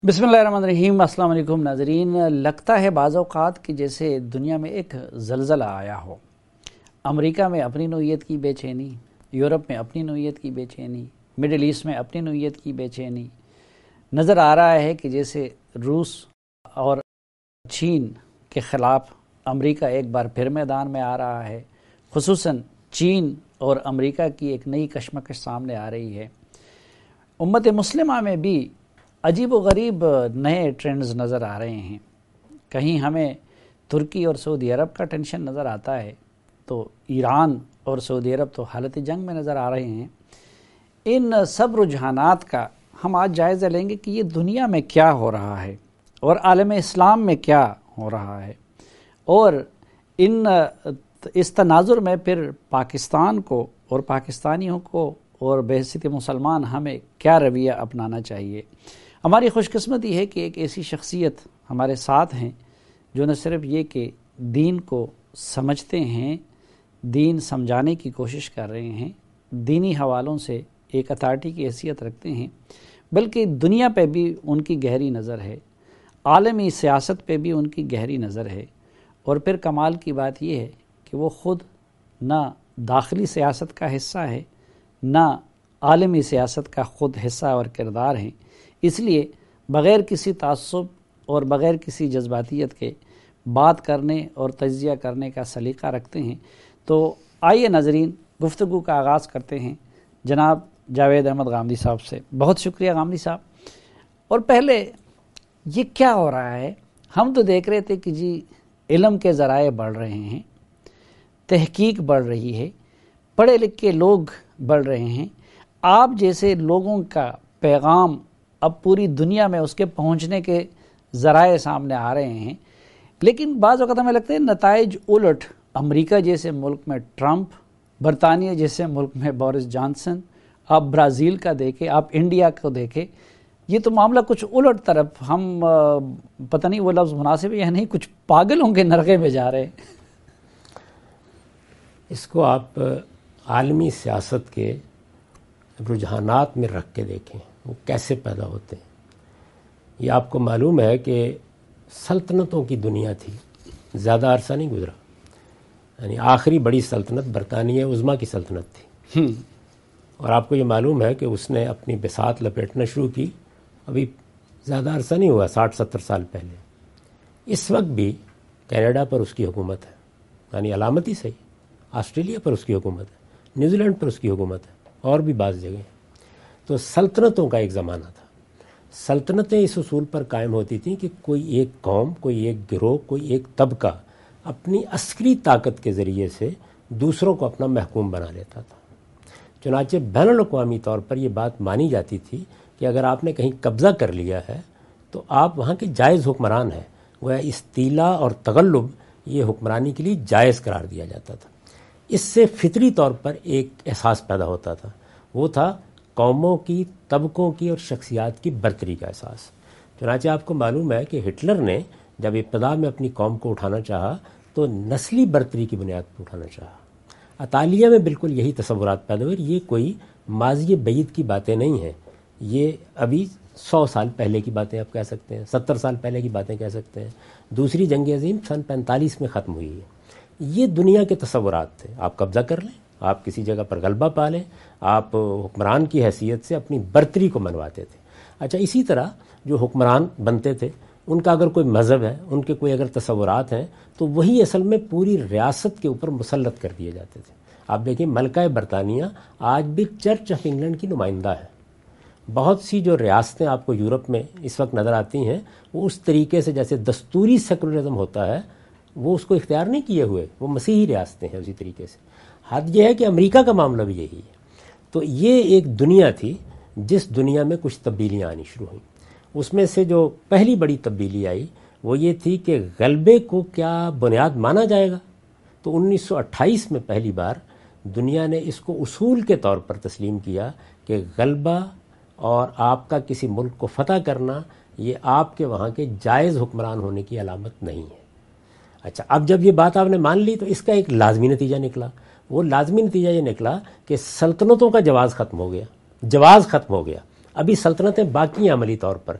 बिस्मिल्लाहिर्रहमानिर्रहीम। अस्सलाम वालेकुम नाज़रीन। लगता है बाज़ औक़ात कि जैसे दुनिया में एक ज़लज़ला आया हो। अमेरिका में अपनी नौइयत की बेचैनी, यूरोप में अपनी नौइयत की बेचैनी, मिडिल ईस्ट में अपनी नौइयत की बेचैनी। नज़र आ रहा है कि जैसे रूस और चीन के ख़िलाफ़ अमेरिका एक बार फिर मैदान में आ रहा है। ख़ुसूसन चीन और अमेरिका की एक नई कशमकश सामने आ रही है। उम्मत मुस्लिमा में भी अजीब व गरीब नए ट्रेंड्स नज़र आ रहे हैं। कहीं हमें तुर्की और सऊदी अरब का टेंशन नज़र आता है, तो ईरान और सऊदी अरब तो हालत जंग में नज़र आ रहे हैं। इन सब रुझानात का हम आज जायज़ा लेंगे कि ये दुनिया में क्या हो रहा है और आलम इस्लाम में क्या हो रहा है, और इस तनाजुर में फिर पाकिस्तान को और पाकिस्तानियों को और बहैसियत मुसलमान हमें क्या रवैया अपनाना चाहिए। हमारी खुशकिस्मती है कि एक ऐसी शख्सियत हमारे साथ हैं जो न सिर्फ ये कि दीन को समझते हैं, दीन समझाने की कोशिश कर रहे हैं, दीनी हवालों से एक अथॉरिटी की हैसियत रखते हैं, बल्कि दुनिया पे भी उनकी गहरी नज़र है, आलमी सियासत पे भी उनकी गहरी नज़र है। और फिर कमाल की बात यह है कि वो ख़ुद ना दाखिली सियासत का हिस्सा है, ना आलमी सियासत का ख़ुद हिस्सा और किरदार हैं। इसलिए बग़ैर किसी तासुब और बग़ैर किसी जज्बातियत के बात करने और तज्ज़िया करने का सलीक़ा रखते हैं। तो आइए नाज़रीन, गुफ्तगू का आगाज़ करते हैं जनाब जावेद अहमद गामदी साहब से। बहुत शुक्रिया गामदी साहब। और पहले ये क्या हो रहा है, हम तो देख रहे थे कि जी इल्म के ज़राए बढ़ रहे हैं, तहकीक बढ़ रही है, पढ़े लिखे लोग बढ़ रहे हैं, आप जैसे लोगों का पैगाम अब पूरी दुनिया में उसके पहुंचने के ज़राए सामने आ रहे हैं। लेकिन बाज़ वक़्त हमें लगता है नताइज उलट। अमेरिका जैसे मुल्क में ट्रंप, बरतानिया जैसे मुल्क में बोरिस जॉनसन, आप ब्राज़ील का देखें, आप इंडिया को देखें, ये तो मामला कुछ उलट तरफ, हम पता नहीं वो लफ्ज़ मुनासिब है या नहीं, कुछ पागलों के नरगे में जा रहे हैं। इसको आप आलमी सियासत के रुझानात में रख के देखें, वो कैसे पैदा होते हैं। ये आपको मालूम है कि सल्तनतों की दुनिया थी, ज़्यादा अरसा नहीं गुजरा, यानी आखिरी बड़ी सल्तनत बरतानिया उज़्मा की सल्तनत थी। और आपको ये मालूम है कि उसने अपनी बिसात लपेटना शुरू की अभी ज़्यादा अरसा नहीं हुआ, 60-70 साल पहले। इस वक्त भी कनाडा पर उसकी हुकूमत है, यानी अलामती सही। ऑस्ट्रेलिया पर उसकी हुकूमत है, न्यूजीलैंड पर उसकी हुकूमत है, और भी बाज़ जगह। तो सल्तनतों का एक ज़माना था। सल्तनतें इस उसूल पर कायम होती थीं कि कोई एक कौम, कोई एक गिरोह, कोई एक तबका अपनी अस्करी ताकत के ज़रिए से दूसरों को अपना महकूम बना लेता था। चुनांचे बैनुल-अक़वामी तौर पर यह बात मानी जाती थी कि अगर आपने कहीं कब्ज़ा कर लिया है तो आप वहाँ के जायज़ हुक्मरान हैं। वह इस्तीला और तगल्लुब ये हुक्मरानी के लिए जायज़ करार दिया जाता था। इससे फितरी तौर पर एक एहसास पैदा होता था, वो था कौमों की, तबकों की और शख्सियात की बरतरी का एहसास। चुनांचे आपको मालूम है कि हिटलर ने जब इब्तदा में अपनी कौम को उठाना चाहा तो नस्ली बरतरी की बुनियाद पर उठाना चाहा। अतालिया में बिल्कुल यही तसव्वुरात पैदा हुए। ये कोई माज़ी बईद की बातें नहीं हैं, ये अभी 100 साल पहले की बातें आप कह सकते हैं, 70 साल पहले की बातें कह सकते हैं। दूसरी जंग अज़ीम सन 45 में ख़त्म हुई है। ये दुनिया के तसव्वुरात थे। आप कब्ज़ा कर लें, आप किसी जगह पर गलबा पा लें, आप हुक्मरान की हैसियत से अपनी बरतरी को मनवाते थे। अच्छा, इसी तरह जो हुक्मरान बनते थे उनका अगर कोई मज़हब है, उनके कोई अगर तसव्वुरात हैं, तो वही असल में पूरी रियासत के ऊपर मुसल्लत कर दिए जाते थे। आप देखिए, मलका बरतानिया आज भी चर्च ऑफ इंग्लैंड की नुमाइंदा है। बहुत सी जो रियासतें आपको यूरोप में इस वक्त नज़र आती हैं, वो उस तरीके से जैसे दस्तूरी सेकुलरिज्म होता है, वो उसको इख्तियार नहीं किए हुए, वो मसीही रियासतें हैं उसी तरीके से। हद यह है कि अमेरिका का मामला भी यही है। तो ये एक दुनिया थी जिस दुनिया में कुछ तब्दीलियाँ आनी शुरू हुई। उसमें से जो पहली बड़ी तब्दीली आई वो ये थी कि गलबे को क्या बुनियाद माना जाएगा। तो 1928 में पहली बार दुनिया ने इसको उसूल के तौर पर तस्लीम किया कि गलबा और आपका किसी मुल्क को फतह करना ये आपके वहाँ के जायज़ हुक्मरान होने की अलामत नहीं है। अच्छा, अब जब ये बात आपने मान ली तो इसका एक लाजमी नतीजा निकला। वो लाजमी नतीजा ये निकला कि सल्तनतों का जवाज़ ख़त्म हो गया। अभी सल्तनतें बाकी हैं अमली तौर पर।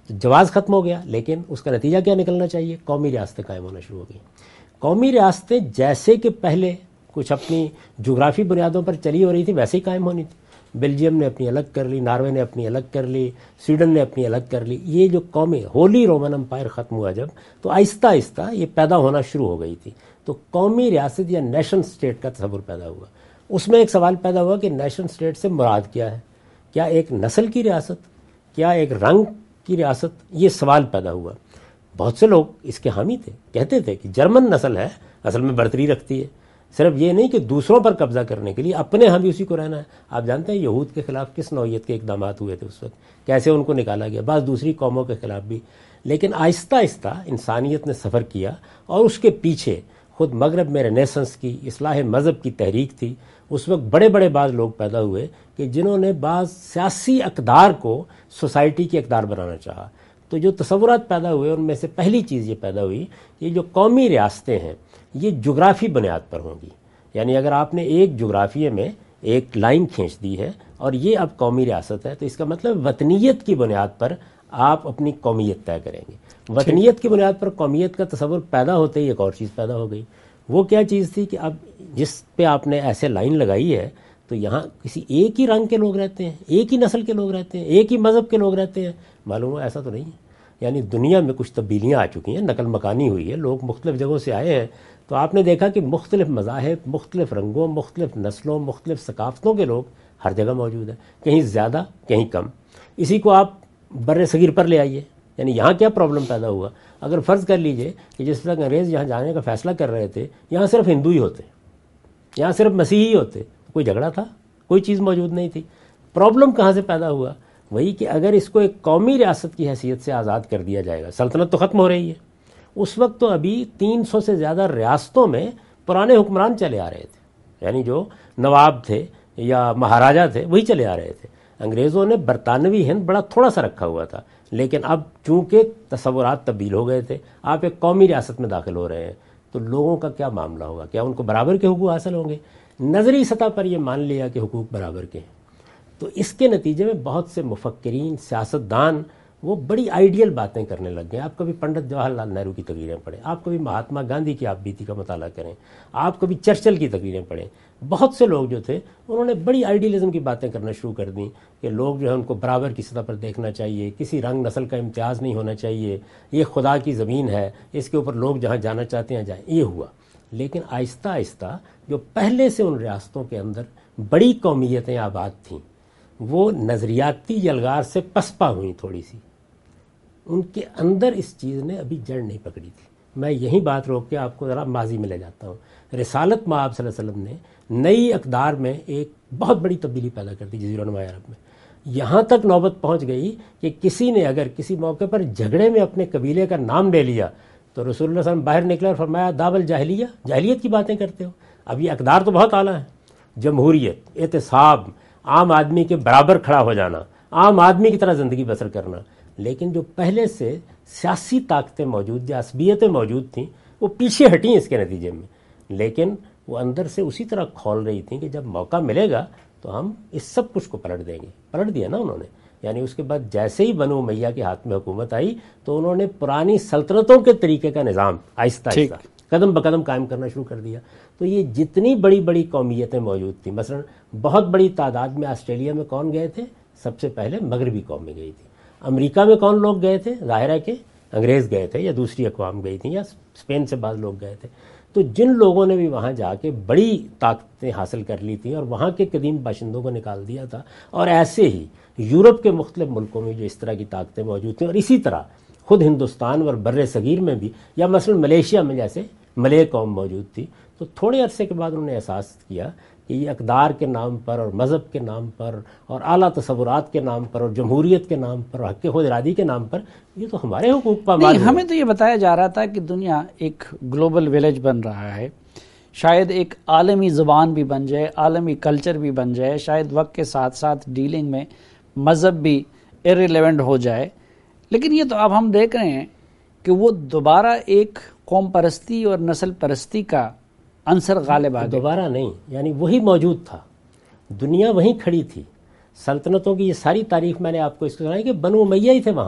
تو جواز ختم ہو گیا، لیکن اس کا نتیجہ کیا نکلنا چاہیے؟ قومی ریاستیں قائم ہونا شروع ہو گئی. قومی ریاستیں جیسے کہ پہلے کچھ اپنی جغرافی بنیادوں پر چلی ہو رہی تھی ویسے ہی قائم ہونی تھی. بیلجیم نے اپنی الگ کر لی، ناروے نے اپنی الگ کر لی، سویڈن نے اپنی الگ کر لی. یہ جو قومی ہولی رومن امپائر ختم ہوا جب، تو آہستہ آہستہ یہ پیدا ہونا شروع ہو گئی تھی. تو قومی ریاست یا نیشن اسٹیٹ کا تصور پیدا ہوا. اس میں ایک سوال پیدا ہوا کہ نیشن اسٹیٹ سے مراد کیا ہے؟ کیا ایک نسل کی ریاست؟ کیا ایک رنگ کی ریاست؟ یہ سوال پیدا ہوا. بہت سے لوگ اس کے حامی تھے، کہتے تھے کہ جرمن نسل ہے، اصل میں برتری رکھتی ہے، صرف یہ نہیں کہ دوسروں پر قبضہ کرنے کے لیے، اپنے ہاں بھی اسی کو رہنا ہے. آپ جانتے ہیں یہود کے خلاف کس نوعیت کے اقدامات ہوئے تھے اس وقت، کیسے ان کو نکالا گیا، بعض دوسری قوموں کے خلاف بھی. لیکن آہستہ آہستہ انسانیت نے سفر کیا، اور اس کے پیچھے خود مغرب میں رینیسنس کی اصلاح مذہب کی تحریک تھی. اس وقت بڑے بڑے بعض لوگ پیدا ہوئے کہ جنہوں نے بعض سیاسی اقدار کو سوسائٹی کی اقدار بنانا چاہا. تو جو تصورات پیدا ہوئے ان میں سے پہلی چیز یہ پیدا ہوئی، یہ جو قومی ریاستیں ہیں یہ جغرافی بنیاد پر ہوں گی. یعنی اگر آپ نے ایک جغرافیے میں ایک لائن کھینچ دی ہے اور یہ اب قومی ریاست ہے، تو اس کا مطلب وطنیت کی بنیاد پر آپ اپنی قومیت طے کریں گے. وطنیت کی بنیاد پر قومیت کا تصور پیدا ہوتے ہی ایک اور چیز پیدا ہو گئی. وہ کیا چیز تھی کہ اب جس پہ آپ نے ایسے لائن لگائی ہے تو یہاں کسی ایک ہی رنگ کے لوگ رہتے ہیں، ایک ہی نسل کے لوگ رہتے ہیں، ایک ہی مذہب کے لوگ رہتے ہیں. معلوم ہو ایسا تو نہیں ہے. یعنی دنیا میں کچھ تبدیلیاں آ چکی ہیں، نقل مکانی ہوئی ہے، لوگ مختلف جگہوں سے آئے ہیں. تو آپ نے دیکھا کہ مختلف مذاہب، مختلف رنگوں، مختلف نسلوں، مختلف ثقافتوں کے لوگ ہر جگہ موجود ہیں، کہیں زیادہ کہیں کم. اسی کو آپ بر صغیر پر لے آئیے. یعنی یہاں کیا پرابلم پیدا ہوا؟ اگر فرض کر لیجئے کہ جس طرح انگریز یہاں جانے کا فیصلہ کر رہے تھے، یہاں صرف ہندو ہی ہوتے، یہاں صرف مسیحی ہوتے، کوئی جھگڑا تھا؟ کوئی چیز موجود نہیں تھی. پرابلم کہاں سے پیدا ہوا؟ وہی کہ اگر اس کو ایک قومی ریاست کی حیثیت سے آزاد کر دیا جائے گا، سلطنت تو ختم ہو رہی ہے. اس وقت تو ابھی 300 سے زیادہ ریاستوں میں پرانے حکمران چلے آ رہے تھے، یعنی جو نواب تھے یا مہاراجا تھے وہی چلے آ رہے تھے. انگریزوں نے برطانوی ہند بڑا تھوڑا سا رکھا ہوا تھا، لیکن اب چونکہ تصورات تبدیل ہو گئے تھے، آپ ایک قومی ریاست میں داخل ہو رہے ہیں، تو لوگوں کا کیا معاملہ ہوگا؟ کیا ان کو برابر کے حقوق حاصل ہوں گے؟ نظری سطح پر یہ مان لیا کہ حقوق برابر کے ہیں. تو اس کے نتیجے میں بہت سے مفکرین، سیاستدان وہ بڑی آئیڈیل باتیں کرنے لگ گئے. آپ کبھی پنڈت جواہر لال نہرو کی تقریریں پڑھیں، آپ کبھی مہاتما گاندھی کی آپ بیتی کا مطالعہ کریں، آپ کبھی چرچل کی تقریریں پڑھیں. بہت سے لوگ جو تھے انہوں نے بڑی آئیڈیلزم کی باتیں کرنا شروع کر دیں کہ لوگ جو ہے ان کو برابر کی سطح پر دیکھنا چاہیے، کسی رنگ نسل کا امتیاز نہیں ہونا چاہیے، یہ خدا کی زمین ہے، اس کے اوپر لوگ جہاں جانا چاہتے ہیں جائیں. یہ ہوا. لیکن آہستہ آہستہ جو پہلے سے ان ریاستوں کے اندر بڑی قومیتیں آباد تھیں وہ نظریاتی یلغار سے پسپا ہوئیں تھوڑی سی. ان کے اندر اس چیز نے ابھی جڑ نہیں پکڑی تھی. میں یہی بات روک کے آپ کو ذرا ماضی میں لے جاتا ہوں. رسالت مآب صلی اللہ علیہ وسلم نے نئی اقدار میں ایک بہت بڑی تبدیلی پیدا کر دی جزیرہ نما عرب میں. یہاں تک نوبت پہنچ گئی کہ کسی نے اگر کسی موقع پر جھگڑے میں اپنے قبیلے کا نام لے لیا تو رسول اللہ صلی اللہ علیہ وسلم باہر نکلے اور فرمایا دعو الجاہلیہ، جاہلیت کی باتیں کرتے ہو. اب یہ اقدار تو بہت اعلیٰ ہے، جمہوریت، احتساب، عام آدمی کے برابر کھڑا ہو جانا، عام آدمی کی طرح زندگی بسر کرنا. لیکن جو پہلے سے سیاسی طاقتیں موجود یا عصبیتیں موجود تھیں وہ پیچھے ہٹیں اس کے نتیجے میں، لیکن وہ اندر سے اسی طرح کھول رہی تھیں کہ جب موقع ملے گا تو ہم اس سب کچھ کو پلٹ دیں گے. پلٹ دیا نا انہوں نے. یعنی اس کے بعد جیسے ہی بنو امیہ کے ہاتھ میں حکومت آئی تو انہوں نے پرانی سلطنتوں کے طریقے کا نظام آہستہ آہستہ قدم بقدم قائم کرنا شروع کر دیا. تو یہ جتنی بڑی بڑی قومیتیں موجود تھیں، مثلا بہت بڑی تعداد میں آسٹریلیا میں کون گئے تھے؟ سب سے پہلے مغربی قومیں گئی تھیں. امریکہ میں کون لوگ گئے تھے؟ ظاہر ہے کہ انگریز گئے تھے یا دوسری اقوام گئی تھیں یا اسپین سے بعض لوگ گئے تھے. تو جن لوگوں نے بھی وہاں جا کے بڑی طاقتیں حاصل کر لی تھیں اور وہاں کے قدیم باشندوں کو نکال دیا تھا، اور ایسے ہی یورپ کے مختلف ملکوں میں جو اس طرح کی طاقتیں موجود تھیں، اور اسی طرح خود ہندوستان اور بر صغیر میں بھی، یا مثلا ملیشیا میں جیسے ملے قوم موجود تھی. تو تھوڑے عرصے کے بعد انہوں نے احساس کیا کہ یہ اقدار کے نام پر اور مذہب کے نام پر اور اعلیٰ تصورات کے نام پر اور جمہوریت کے نام پر اور حق خود ارادی کے نام پر یہ تو ہمارے حقوق پامال ہیں. ہمیں تو یہ بتایا جا رہا تھا کہ دنیا ایک گلوبل ویلیج بن رہا ہے، شاید ایک عالمی زبان بھی بن جائے، عالمی کلچر بھی بن جائے، شاید وقت کے ساتھ ساتھ ڈیلنگ میں مذہب بھی ایرریلیونٹ ہو جائے. لیکن یہ تو اب ہم دیکھ رہے ہیں کہ وہ دوبارہ ایک قوم پرستی اور نسل پرستی کا عنصر غالب آ گیا. دوبارہ نہیں، یعنی وہی موجود تھا، دنیا وہیں کھڑی تھی. سلطنتوں کی یہ ساری تاریخ میں نے آپ کو اس کو سنائی کہ بنو امیہ ہی تھے وہاں.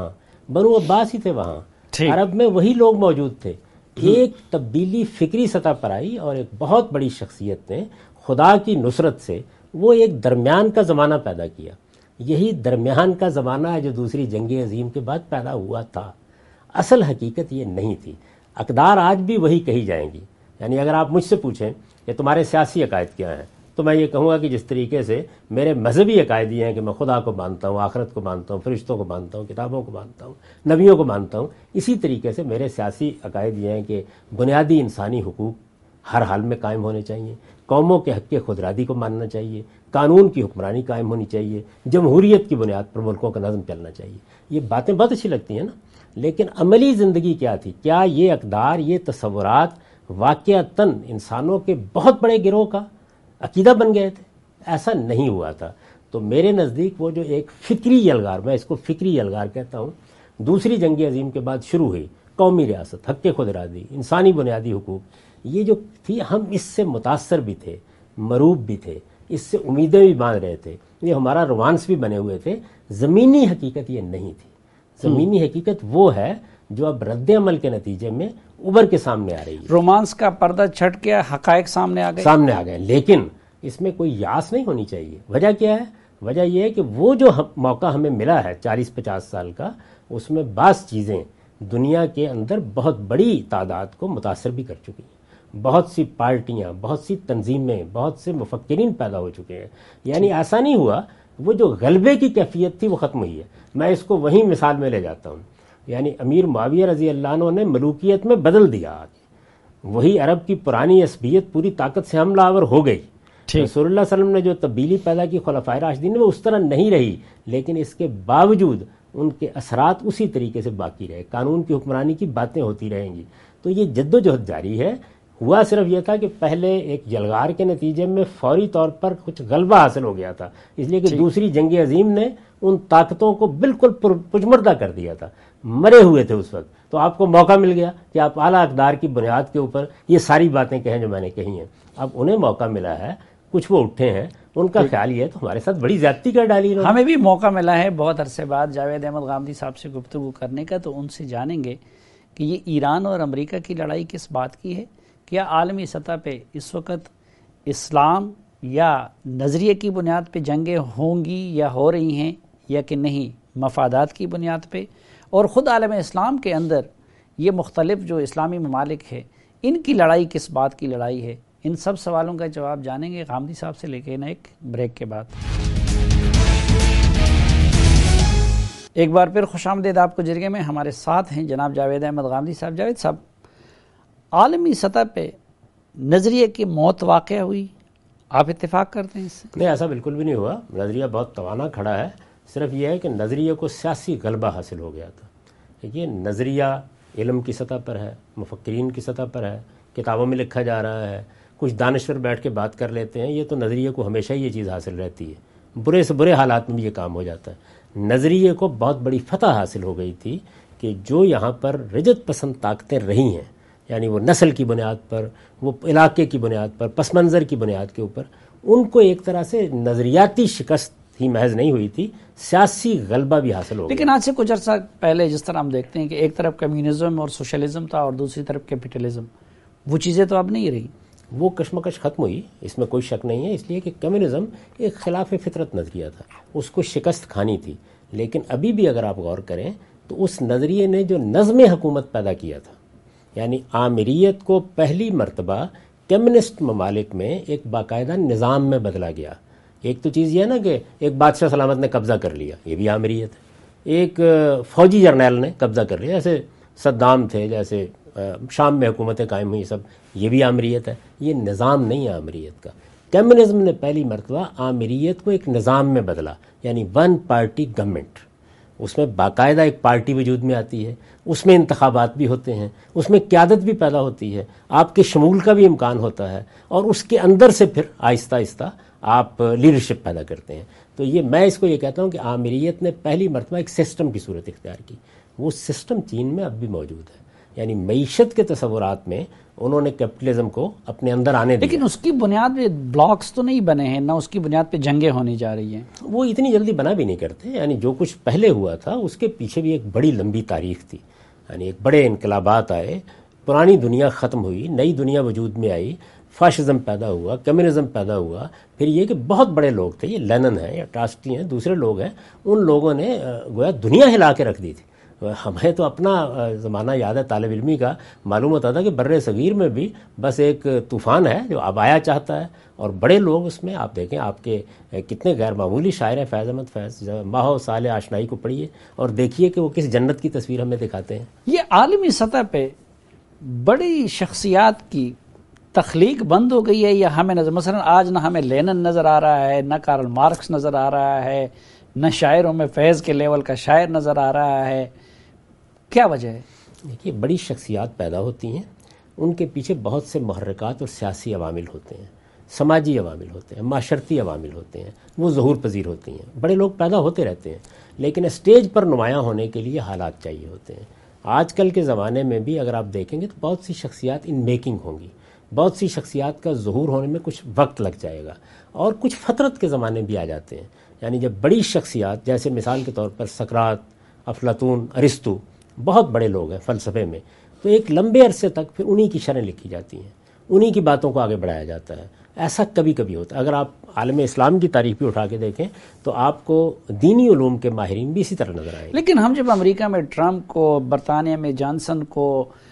بنو عباس ہی تھے وہاں، عرب میں وہی لوگ موجود تھے. ایک تبدیلی فکری سطح پر آئی اور ایک بہت بڑی شخصیت نے خدا کی نصرت سے وہ ایک درمیان کا زمانہ پیدا کیا. یہی درمیان کا زمانہ ہے جو دوسری جنگ عظیم کے بعد پیدا ہوا تھا. اصل حقیقت یہ نہیں تھی. اقدار آج بھی وہی کہی جائیں گی. یعنی اگر آپ مجھ سے پوچھیں کہ تمہارے سیاسی عقائد کیا ہیں تو میں یہ کہوں گا کہ جس طریقے سے میرے مذہبی عقائد یہ ہیں کہ میں خدا کو مانتا ہوں، آخرت کو مانتا ہوں، فرشتوں کو مانتا ہوں، کتابوں کو مانتا ہوں، نبیوں کو مانتا ہوں، اسی طریقے سے میرے سیاسی عقائد یہ ہیں کہ بنیادی انسانی حقوق ہر حال میں قائم ہونے چاہیے، قوموں کے حق خودارادی کو ماننا چاہیے، قانون کی حکمرانی قائم ہونی چاہیے، جمہوریت کی بنیاد پر ملکوں کا نظم چلنا چاہیے. یہ باتیں بہت اچھی لگتی ہیں نا، لیکن عملی زندگی کیا تھی؟ کیا یہ اقدار، یہ تصورات واقعتاً انسانوں کے بہت بڑے گروہ کا عقیدہ بن گئے تھے؟ ایسا نہیں ہوا تھا. تو میرے نزدیک وہ جو ایک فکری یلغار، میں اس کو فکری یلغار کہتا ہوں، دوسری جنگ عظیم کے بعد شروع ہوئی، قومی ریاست، حق خود ارادی، انسانی بنیادی حقوق، یہ جو تھی ہم اس سے متاثر بھی تھے، مروب بھی تھے، اس سے امیدیں بھی باندھ رہے تھے، یہ ہمارا رومانس بھی بنے ہوئے تھے. زمینی حقیقت یہ نہیں تھی. زمینی حقیقت وہ ہے جو اب رد عمل کے نتیجے میں ابھر کے سامنے آ رہی ہے. رومانس کا پردہ چھٹ گیا، حقائق سامنے آ گئے. لیکن اس میں کوئی یاس نہیں ہونی چاہیے. وجہ کیا ہے؟ وجہ یہ ہے کہ وہ جو موقع ہمیں ملا ہے 40-50 سال کا، اس میں بعض چیزیں دنیا کے اندر بہت بڑی تعداد کو متاثر بھی کر چکی ہیں. بہت سی پارٹیاں، بہت سی تنظیمیں، بہت سے مفکرین پیدا ہو چکے ہیں. یعنی ایسا نہیں ہوا، وہ جو غلبے کی کیفیت تھی وہ ختم ہوئی ہے. میں اس کو وہیں مثال میں لے جاتا ہوں. یعنی امیر معاویہ رضی اللہ عنہ نے ملوکیت میں بدل دیا آگے. وہی عرب کی پرانی عصبیت پوری طاقت سے حملہ آور ہو گئی. رسول اللہ صلی اللہ علیہ وسلم نے جو تبدیلی پیدا کی خلفائے راشدین میں، وہ اس طرح نہیں رہی، لیکن اس کے باوجود ان کے اثرات اسی طریقے سے باقی رہے. قانون کی حکمرانی کی باتیں ہوتی رہیں گی. تو یہ جد و جہد جاری ہے. ہوا صرف یہ تھا کہ پہلے ایک یلغار کے نتیجے میں فوری طور پر کچھ غلبہ حاصل ہو گیا تھا، اس لیے کہ دوسری جنگ عظیم نے ان طاقتوں کو بالکل پجمردہ کر دیا تھا. مرے ہوئے تھے اس وقت، تو آپ کو موقع مل گیا کہ آپ اعلیٰ اقدار کی بنیاد کے اوپر یہ ساری باتیں کہیں جو میں نے کہی ہیں. اب انہیں موقع ملا ہے، کچھ وہ اٹھے ہیں، ان کا خیال یہ ہے تو ہمارے ساتھ بڑی زیادتی کر ڈالی. ہمیں بھی موقع ملا ہے بہت عرصے بعد جاوید احمد غامدی صاحب سے گفتگو کرنے کا، تو ان سے جانیں گے کہ یہ ایران اور امریکہ کی لڑائی کس بات کی ہے. کیا عالمی سطح پہ اس وقت اسلام یا نظریے کی بنیاد پہ جنگیں ہوں گی یا ہو رہی ہیں، یا کہ نہیں مفادات کی بنیاد پہ؟ اور خود عالم اسلام کے اندر یہ مختلف جو اسلامی ممالک ہے، ان کی لڑائی کس بات کی لڑائی ہے؟ ان سب سوالوں کا جواب جانیں گے غامدی صاحب سے، لے کے ایک بریک کے بعد. ایک بار پھر خوش آمدید آپ کو جرگے میں. ہمارے ساتھ ہیں جناب جاوید احمد غامدی صاحب. جاوید صاحب، عالمی سطح پہ نظریے کی موت واقع ہوئی، آپ اتفاق کرتے ہیں اس سے؟ نہیں، ایسا بالکل بھی نہیں ہوا. نظریہ بہت توانا کھڑا ہے. صرف یہ ہے کہ نظریے کو سیاسی غلبہ حاصل ہو گیا تھا. یہ نظریہ علم کی سطح پر ہے، مفکرین کی سطح پر ہے، کتابوں میں لکھا جا رہا ہے، کچھ دانشور بیٹھ کے بات کر لیتے ہیں. یہ تو نظریے کو ہمیشہ یہ چیز حاصل رہتی ہے، برے سے برے حالات میں بھی یہ کام ہو جاتا ہے. نظریے کو بہت بڑی فتح حاصل ہو گئی تھی کہ جو یہاں پر رجت پسند طاقتیں رہی ہیں، یعنی وہ نسل کی بنیاد پر، وہ علاقے کی بنیاد پر، پس منظر کی بنیاد کے اوپر، ان کو ایک طرح سے نظریاتی شکست ہی محض نہیں ہوئی تھی، سیاسی غلبہ بھی حاصل ہو گیا. لیکن آج سے کچھ عرصہ پہلے جس طرح ہم دیکھتے ہیں کہ ایک طرف کمیونزم اور سوشلزم تھا اور دوسری طرف کیپٹلزم، وہ چیزیں تو اب نہیں رہی. وہ کشمکش ختم ہوئی، اس میں کوئی شک نہیں ہے. اس لیے کہ کمیونزم ایک خلاف فطرت نظریہ تھا، اس کو شکست کھانی تھی. لیکن ابھی بھی اگر آپ غور کریں تو اس نظریے نے جو نظم حکومت پیدا کیا تھا، یعنی آمریت کو پہلی مرتبہ کمیونسٹ ممالک میں ایک باقاعدہ نظام میں بدلا گیا. ایک تو چیز یہ ہے نا کہ ایک بادشاہ سلامت نے قبضہ کر لیا، یہ بھی آمریت ہے. ایک فوجی جرنیل نے قبضہ کر لیا، جیسے صدام تھے، جیسے شام میں حکومتیں قائم ہوئی، سب یہ بھی آمریت ہے. یہ نظام نہیں ہے آمریت کا. کمیونزم نے پہلی مرتبہ آمریت کو ایک نظام میں بدلا، یعنی ون پارٹی گورنمنٹ. اس میں باقاعدہ ایک پارٹی وجود میں آتی ہے، اس میں انتخابات بھی ہوتے ہیں، اس میں قیادت بھی پیدا ہوتی ہے، آپ کے شمول کا بھی امکان ہوتا ہے، اور اس کے اندر سے پھر آہستہ آہستہ آپ لیڈرشپ پیدا کرتے ہیں. تو میں اس کو یہ کہتا ہوں کہ آمریت نے پہلی مرتبہ ایک سسٹم کی صورت اختیار کی. وہ سسٹم چین میں اب بھی موجود ہے. یعنی معیشت کے تصورات میں انہوں نے کیپٹلزم کو اپنے اندر آنے دیا. لیکن اس کی بنیاد پہ بلاکس تو نہیں بنے ہیں، نہ اس کی بنیاد پہ جنگیں ہونی جا رہی ہیں. وہ اتنی جلدی بنا بھی نہیں کرتے. یعنی جو کچھ پہلے ہوا تھا اس کے پیچھے بھی ایک بڑی لمبی تاریخ تھی. یعنی ایک بڑے انقلابات آئے، پرانی دنیا ختم ہوئی، نئی دنیا وجود میں آئی، فاشزم پیدا ہوا، کمیونزم پیدا ہوا. پھر یہ کہ بہت بڑے لوگ تھے، یہ لینن ہیں یا ٹراسکی ہیں، دوسرے لوگ ہیں، ان لوگوں نے گویا دنیا ہلا کے رکھ دی تھی. ہمیں تو اپنا زمانہ یاد ہے طالب علمی کا، معلوم ہوتا تھا کہ بر صغیر میں بھی بس ایک طوفان ہے جو اب آیا چاہتا ہے، اور بڑے لوگ اس میں. آپ دیکھیں آپ کے کتنے غیر معمولی شاعر ہیں، فیض احمد فیض، ماہ و سال آشنائی کو پڑھیے اور دیکھیے کہ وہ کس جنت کی تصویر ہمیں دکھاتے ہیں. یہ عالمی سطح پہ بڑی شخصیات کی تخلیق بند ہو گئی ہے یا ہمیں نظر، مثلا آج نہ ہمیں لینن نظر آ رہا ہے، نہ کارل مارکس نظر آ رہا ہے، نہ شاعروں میں فیض کے لیول کا شاعر نظر آ رہا ہے. کیا وجہ ہے؟ دیکھیے بڑی شخصیات پیدا ہوتی ہیں، ان کے پیچھے بہت سے محرکات اور سیاسی عوامل ہوتے ہیں، سماجی عوامل ہوتے ہیں، معاشرتی عوامل ہوتے ہیں، وہ ظہور پذیر ہوتی ہیں. بڑے لوگ پیدا ہوتے رہتے ہیں لیکن اسٹیج پر نمایاں ہونے کے لیے حالات چاہیے ہوتے ہیں. آج کل کے زمانے میں بھی اگر آپ دیکھیں گے تو بہت سی شخصیات ان میکنگ ہوں گی، بہت سی شخصیات کا ظہور ہونے میں کچھ وقت لگ جائے گا، اور کچھ فطرت کے زمانے بھی آ جاتے ہیں. یعنی جب بڑی شخصیات جیسے مثال کے طور پر سقراط، افلاطون، ارسطو، بہت بڑے لوگ ہیں فلسفے میں، تو ایک لمبے عرصے تک پھر انہی کی شرح لکھی جاتی ہیں، انہی کی باتوں کو آگے بڑھایا جاتا ہے. ایسا کبھی کبھی ہوتا ہے. اگر آپ عالم اسلام کی تاریخ بھی اٹھا کے دیکھیں تو آپ کو دینی علوم کے ماہرین بھی اسی طرح نظر آئیں گے. لیکن ہم جب امریکہ میں ٹرمپ کو، برطانیہ میں جانسن کو،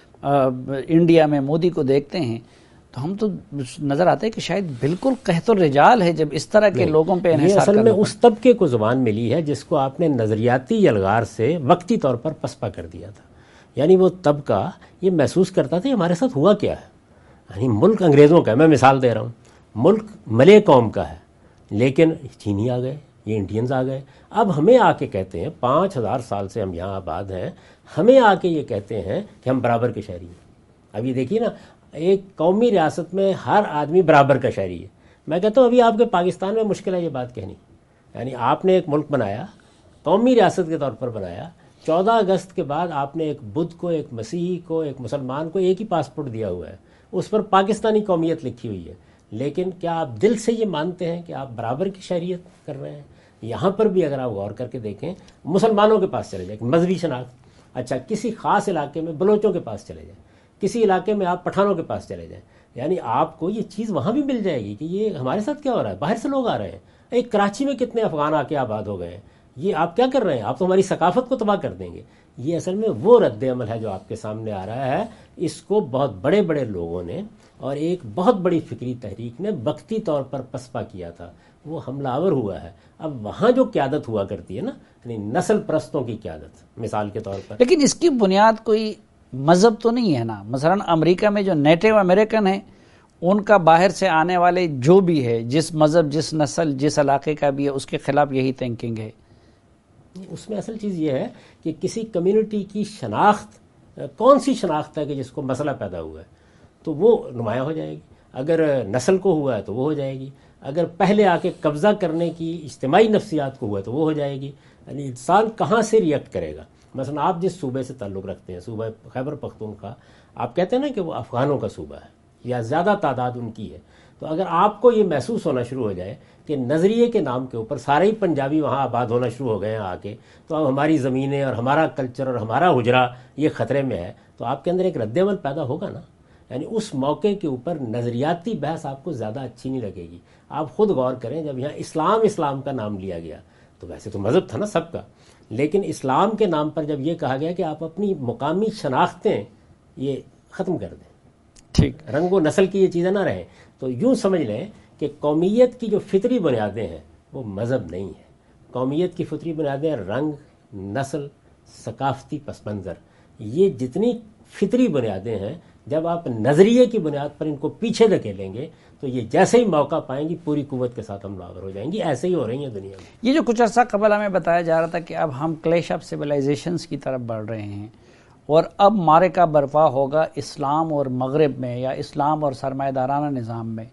انڈیا میں مودی کو دیکھتے ہیں تو ہم تو نظر آتا ہے کہ شاید بالکل قحط الرجال ہے جب اس طرح کے لوگوں پہ انحصار یہ اصل کرنا میں اس طبقے کو زبان ملی ہے جس کو آپ نے نظریاتی یلغار سے وقتی طور پر پسپا کر دیا تھا. یعنی وہ طبقہ یہ محسوس کرتا تھا ہمارے ساتھ ہوا کیا ہے. یعنی ملک انگریزوں کا ہے، میں مثال دے رہا ہوں، ملک ملے قوم کا ہے، لیکن چینی آ گئے، یہ انڈینز آ گئے، اب ہمیں آ کے کہتے ہیں 5000 سال سے ہم یہاں آباد ہیں، ہمیں آ کے یہ کہتے ہیں کہ ہم برابر کے شہری ہیں. اب یہ دیکھیے نا، ایک قومی ریاست میں ہر آدمی برابر کا شہری ہے. میں کہتا ہوں ابھی آپ کے پاکستان میں مشکل ہے یہ بات کہنی. یعنی آپ نے ایک ملک بنایا، قومی ریاست کے طور پر بنایا، 14 اگست کے بعد آپ نے ایک بدھ کو، ایک مسیحی کو، ایک مسلمان کو ایک ہی پاسپورٹ دیا ہوا ہے، اس پر پاکستانی قومیت لکھی ہوئی ہے. لیکن کیا آپ دل سے یہ مانتے ہیں کہ آپ برابر کی شہریت کر رہے ہیں؟ یہاں پر بھی اگر آپ غور کر کے دیکھیں، مسلمانوں کے پاس چلے جائیں، مذہبی شناخت، اچھا کسی خاص علاقے میں بلوچوں کے پاس چلے جائیں، کسی علاقے میں آپ پٹھانوں کے پاس چلے جائیں، یعنی آپ کو یہ چیز وہاں بھی مل جائے گی کہ یہ ہمارے ساتھ کیا ہو رہا ہے. باہر سے لوگ آ رہے ہیں، ایک کراچی میں کتنے افغان آ کے آباد ہو گئے ہیں، یہ آپ کیا کر رہے ہیں؟ آپ تو ہماری ثقافت کو تباہ کر دیں گے. یہ اصل میں وہ رد عمل ہے جو آپ کے سامنے آ رہا ہے. اس کو بہت بڑے بڑے لوگوں نے اور ایک بہت بڑی فکری تحریک نے وقتی طور پر پسپا کیا تھا، وہ حملہ آور ہوا ہے. اب وہاں جو قیادت ہوا کرتی ہے نا، یعنی نسل پرستوں کی قیادت مثال کے طور پر. لیکن اس کی بنیاد کوئی مذہب تو نہیں ہے نا. مثلا امریکہ میں جو نیٹو امریکن ہیں، ان کا باہر سے آنے والے جو بھی ہے، جس مذہب، جس نسل، جس علاقے کا بھی ہے، اس کے خلاف یہی تھنکنگ ہے. اس میں اصل چیز یہ ہے کہ کسی کمیونٹی کی شناخت، کون سی شناخت ہے کہ جس کو مسئلہ پیدا ہوا ہے تو وہ نمایاں ہو جائے گی. اگر نسل کو ہوا ہے تو وہ ہو جائے گی، اگر پہلے آ کے قبضہ کرنے کی اجتماعی نفسیات کو ہوا ہے تو وہ ہو جائے گی. یعنی انسان کہاں سے ریئیکٹ کرے گا. مثلا آپ جس صوبے سے تعلق رکھتے ہیں، صوبہ خیبر پختونخوا، آپ کہتے ہیں نا کہ وہ افغانوں کا صوبہ ہے یا زیادہ تعداد ان کی ہے، تو اگر آپ کو یہ محسوس ہونا شروع ہو جائے کہ نظریے کے نام کے اوپر سارے ہی پنجابی وہاں آباد ہونا شروع ہو گئے ہیں آ کے، تو اب ہماری زمینیں اور ہمارا کلچر اور ہمارا حجرہ یہ خطرے میں ہے، تو آپ کے اندر ایک رد عمل پیدا ہوگا نا. یعنی اس موقع کے اوپر نظریاتی بحث آپ کو زیادہ اچھی نہیں لگے گی. آپ خود غور کریں، جب یہاں اسلام کا نام لیا گیا تو ویسے تو مذہب تھا نا سب کا، لیکن اسلام کے نام پر جب یہ کہا گیا کہ آپ اپنی مقامی شناختیں یہ ختم کر دیں، ٹھیک، رنگ و نسل کی یہ چیزیں نہ رہیں، تو یوں سمجھ لیں کہ قومیت کی جو فطری بنیادیں ہیں وہ مذہب نہیں ہے. قومیت کی فطری بنیادیں رنگ، نسل، ثقافتی پس منظر، یہ جتنی فطری بنیادیں ہیں، جب آپ نظریے کی بنیاد پر ان کو پیچھے دھکیلیں گے تو یہ جیسے ہی موقع پائیں گی پوری قوت کے ساتھ حملہ آور ہو جائیں گی. ایسے ہی ہو رہی ہیں دنیا میں. یہ جو کچھ عرصہ قبل ہمیں بتایا جا رہا تھا کہ اب ہم کلیش آف سویلائزیشنز کی طرف بڑھ رہے ہیں اور اب معرکہ برپا ہوگا اسلام اور مغرب میں یا اسلام اور سرمایہ دارانہ نظام میں،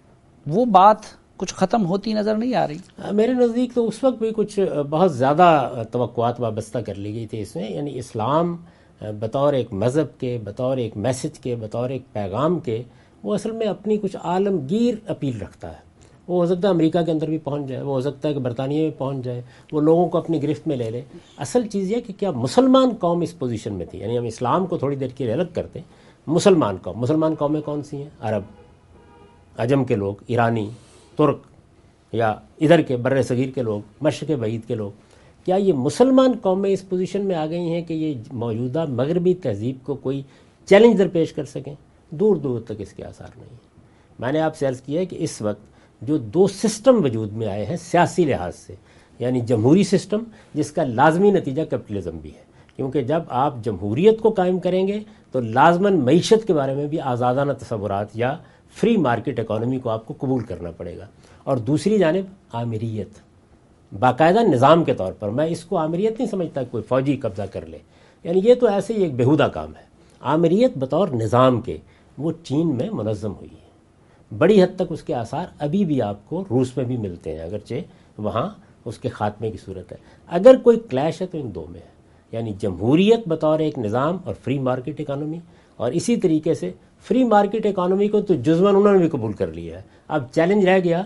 وہ بات کچھ ختم ہوتی نظر نہیں آ رہی. میرے نزدیک تو اس وقت بھی کچھ بہت زیادہ توقعات وابستہ کر لی گئی تھی اس میں. یعنی اسلام بطور ایک مذہب کے، بطور ایک میسج کے، بطور ایک پیغام کے، وہ اصل میں اپنی کچھ عالمگیر اپیل رکھتا ہے. وہ ہو سکتا ہے امریکہ کے اندر بھی پہنچ جائے، وہ ہو سکتا ہے کہ برطانیہ میں پہنچ جائے، وہ لوگوں کو اپنی گرفت میں لے لے. اصل چیز یہ کہ کیا مسلمان قوم اس پوزیشن میں تھی. یعنی ہم اسلام کو تھوڑی دیر کے لیے الگ کرتے ہیں. مسلمان قومیں کون سی ہیں؟ عرب، عجم کے لوگ، ایرانی، ترک، یا ادھر کے بر صغیر کے لوگ، مشرق بعید کے لوگ. کیا یہ مسلمان قومیں اس پوزیشن میں آ گئی ہیں کہ یہ موجودہ مغربی تہذیب کو کوئی چیلنج درپیش کر سکیں؟ دور دور تک اس کے آثار نہیں ہیں. میں نے آپ سے عرض کیا ہے کہ اس وقت جو دو سسٹم وجود میں آئے ہیں سیاسی لحاظ سے، یعنی جمہوری سسٹم جس کا لازمی نتیجہ کیپٹلزم بھی ہے، کیونکہ جب آپ جمہوریت کو قائم کریں گے تو لازماً معیشت کے بارے میں بھی آزادانہ تصورات یا فری مارکیٹ اکانومی کو آپ کو قبول کرنا پڑے گا. اور دوسری جانب آمریت، باقاعدہ نظام کے طور پر. میں اس کو آمریت نہیں سمجھتا کہ کوئی فوجی قبضہ کر لے، یعنی یہ تو ایسے ہی ایک بیہودہ کام ہے. آمریت بطور نظام کے وہ چین میں منظم ہوئی ہے. بڑی حد تک اس کے آثار ابھی بھی آپ کو روس میں بھی ملتے ہیں، اگرچہ وہاں اس کے خاتمے کی صورت ہے. اگر کوئی کلیش ہے تو ان دو میں ہے، یعنی جمہوریت بطور ایک نظام اور فری مارکیٹ اکانومی، اور اسی طریقے سے فری مارکیٹ اکانومی کو تو جزوان انہوں نے بھی قبول کر لیا ہے. اب چیلنج رہ گیا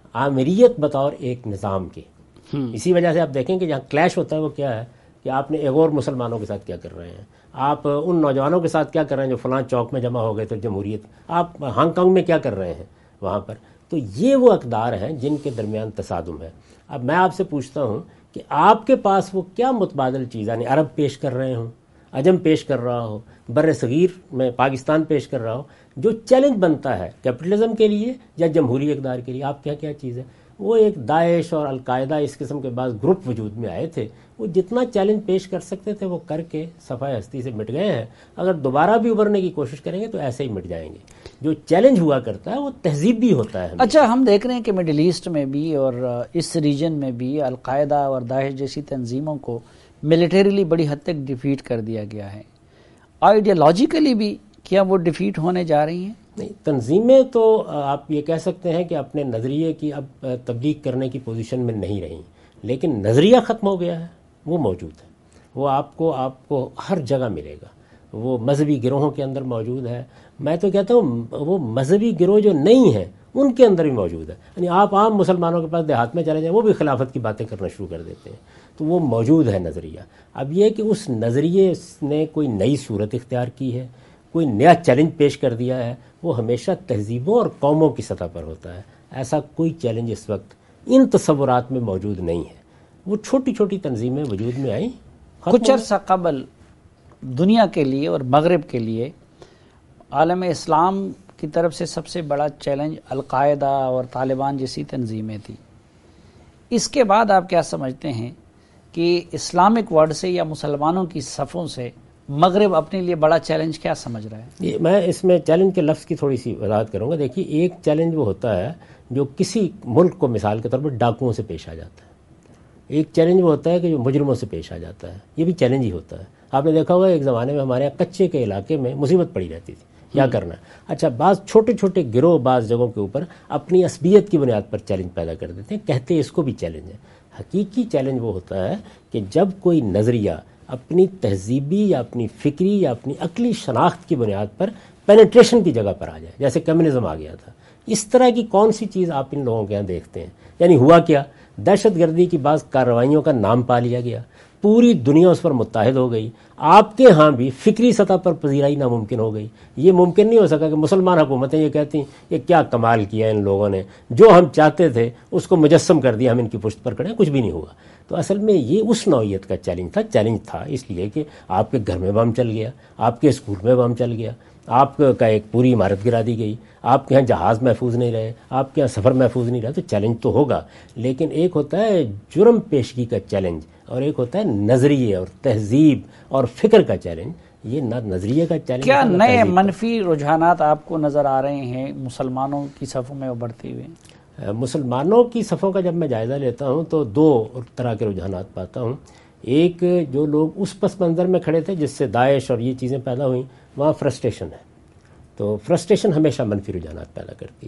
آمریت بطور ایک نظام کے. اسی وجہ سے آپ دیکھیں کہ جہاں کلیش ہوتا ہے وہ کیا ہے کہ آپ نے ایک اور مسلمانوں کے ساتھ کیا کر رہے ہیں، آپ ان نوجوانوں کے ساتھ کیا کر رہے ہیں جو فلاں چوک میں جمع ہو گئے تھے جمہوریت، آپ ہانگ کانگ میں کیا کر رہے ہیں وہاں پر. تو یہ وہ اقدار ہیں جن کے درمیان تصادم ہے. اب میں آپ سے پوچھتا ہوں کہ آپ کے پاس وہ کیا متبادل چیز، یعنی عرب پیش کر رہے ہوں، عجم پیش کر رہا ہو، بر صغیر میں پاکستان پیش کر رہا ہو، جو چیلنج بنتا ہے کیپٹلزم کے لیے یا جمہوری اقدار کے لیے، آپ کیا چیز ہے؟ وہ ایک داعش اور القاعدہ اس قسم کے بعض گروپ وجود میں آئے تھے، وہ جتنا چیلنج پیش کر سکتے تھے وہ کر کے صفحہ ہستی سے مٹ گئے ہیں. اگر دوبارہ بھی ابھرنے کی کوشش کریں گے تو ایسے ہی مٹ جائیں گے. جو چیلنج ہوا کرتا ہے وہ تہذیب بھی ہوتا ہے. اچھا، ہم دیکھ رہے ہیں کہ مڈل ایسٹ میں بھی اور اس ریجن میں بھی القاعدہ اور داعش جیسی تنظیموں کو ملیٹریلی بڑی حد تک ڈیفیٹ کر دیا گیا ہے. آئیڈیالوجیکلی بھی کیا وہ ڈیفیٹ ہونے جا رہی ہیں؟ نہیں، تنظیمیں تو آپ یہ کہہ سکتے ہیں کہ اپنے نظریے کی اب تبلیغ کرنے کی پوزیشن میں نہیں رہیں، لیکن نظریہ ختم ہو گیا ہے، وہ موجود ہے. وہ آپ کو ہر جگہ ملے گا. وہ مذہبی گروہوں کے اندر موجود ہے. میں تو کہتا ہوں وہ مذہبی گروہ جو نہیں ہیں ان کے اندر بھی موجود ہے. یعنی آپ عام مسلمانوں کے پاس دیہات میں چلے جائیں، وہ بھی خلافت کی باتیں کرنا شروع کر دیتے ہیں. تو وہ موجود ہے نظریہ. اب یہ کہ اس نظریے نے کوئی نئی صورت اختیار کی ہے، کوئی نیا چیلنج پیش کر دیا ہے، وہ ہمیشہ تہذیبوں اور قوموں کی سطح پر ہوتا ہے. ایسا کوئی چیلنج اس وقت ان تصورات میں موجود نہیں ہے. وہ چھوٹی چھوٹی تنظیمیں وجود میں آئیں. کچھ عرصہ قبل دنیا کے لیے اور مغرب کے لیے عالم اسلام کی طرف سے سب سے بڑا چیلنج القاعدہ اور طالبان جیسی تنظیمیں تھیں. اس کے بعد آپ کیا سمجھتے ہیں کہ اسلامک ورلڈ سے یا مسلمانوں کی صفوں سے مغرب اپنے لیے بڑا چیلنج کیا سمجھ رہا ہے؟ میں اس میں چیلنج کے لفظ کی تھوڑی سی وضاحت کروں گا. دیکھیے، ایک چیلنج وہ ہوتا ہے جو کسی ملک کو مثال کے طور پر ڈاکوؤں سے پیش آ جاتا ہے. ایک چیلنج وہ ہوتا ہے کہ جو مجرموں سے پیش آ جاتا ہے. یہ بھی چیلنج ہی ہوتا ہے. آپ نے دیکھا ہوگا ایک زمانے میں ہمارے یہاں کچے کے علاقے میں مصیبت پڑی رہتی تھی، کیا کرنا. اچھا، بعض چھوٹے چھوٹے گروہ بعض جگہوں کے اوپر اپنی عصبیت کی بنیاد پر چیلنج پیدا کر دیتے ہیں، کہتے ہیں اس کو بھی چیلنج ہے. حقیقی چیلنج وہ ہوتا ہے کہ جب کوئی نظریہ اپنی تہذیبی یا اپنی فکری یا اپنی عقلی شناخت کی بنیاد پر پینیٹریشن کی جگہ پر آ جائے، جیسے کمیونزم آ گیا تھا. اس طرح کی کون سی چیز آپ ان لوگوں کے یہاں دیکھتے ہیں؟ یعنی ہوا کیا، دہشت گردی کی بعض کارروائیوں کا نام پا لیا گیا، پوری دنیا اس پر متحد ہو گئی. آپ کے ہاں بھی فکری سطح پر پذیرائی ناممکن ہو گئی. یہ ممکن نہیں ہو سکا کہ مسلمان حکومتیں یہ کہتی ہیں یہ کیا کمال کیا ان لوگوں نے، جو ہم چاہتے تھے اس کو مجسم کر دیا، ہم ان کی پشت پر کھڑے ہیں، کچھ بھی نہیں ہوا. تو اصل میں یہ اس نوعیت کا چیلنج تھا اس لیے کہ آپ کے گھر میں بم چل گیا، آپ کے اسکول میں بم چل گیا، آپ کا ایک پوری عمارت گرا دی گئی، آپ کے ہاں جہاز محفوظ نہیں رہے، آپ کے ہاں سفر محفوظ نہیں رہا. تو چیلنج تو ہوگا، لیکن ایک ہوتا ہے جرم پیشگی کا چیلنج اور ایک ہوتا ہے نظریے اور تہذیب اور فکر کا چیلنج. یہ نہ نظریے کا چیلنج. کیا نئے منفی رجحانات آپ کو نظر آ رہے ہیں مسلمانوں کی صفوں میں ابھرتے ہوئے؟ مسلمانوں کی صفوں کا جب میں جائزہ لیتا ہوں تو دو طرح کے رجحانات پاتا ہوں. ایک، جو لوگ اس پس منظر میں کھڑے تھے جس سے داعش اور یہ چیزیں پیدا ہوئیں، وہاں فرسٹریشن ہے. تو فرسٹریشن ہمیشہ منفی رجحانات پیدا کرتی ہے.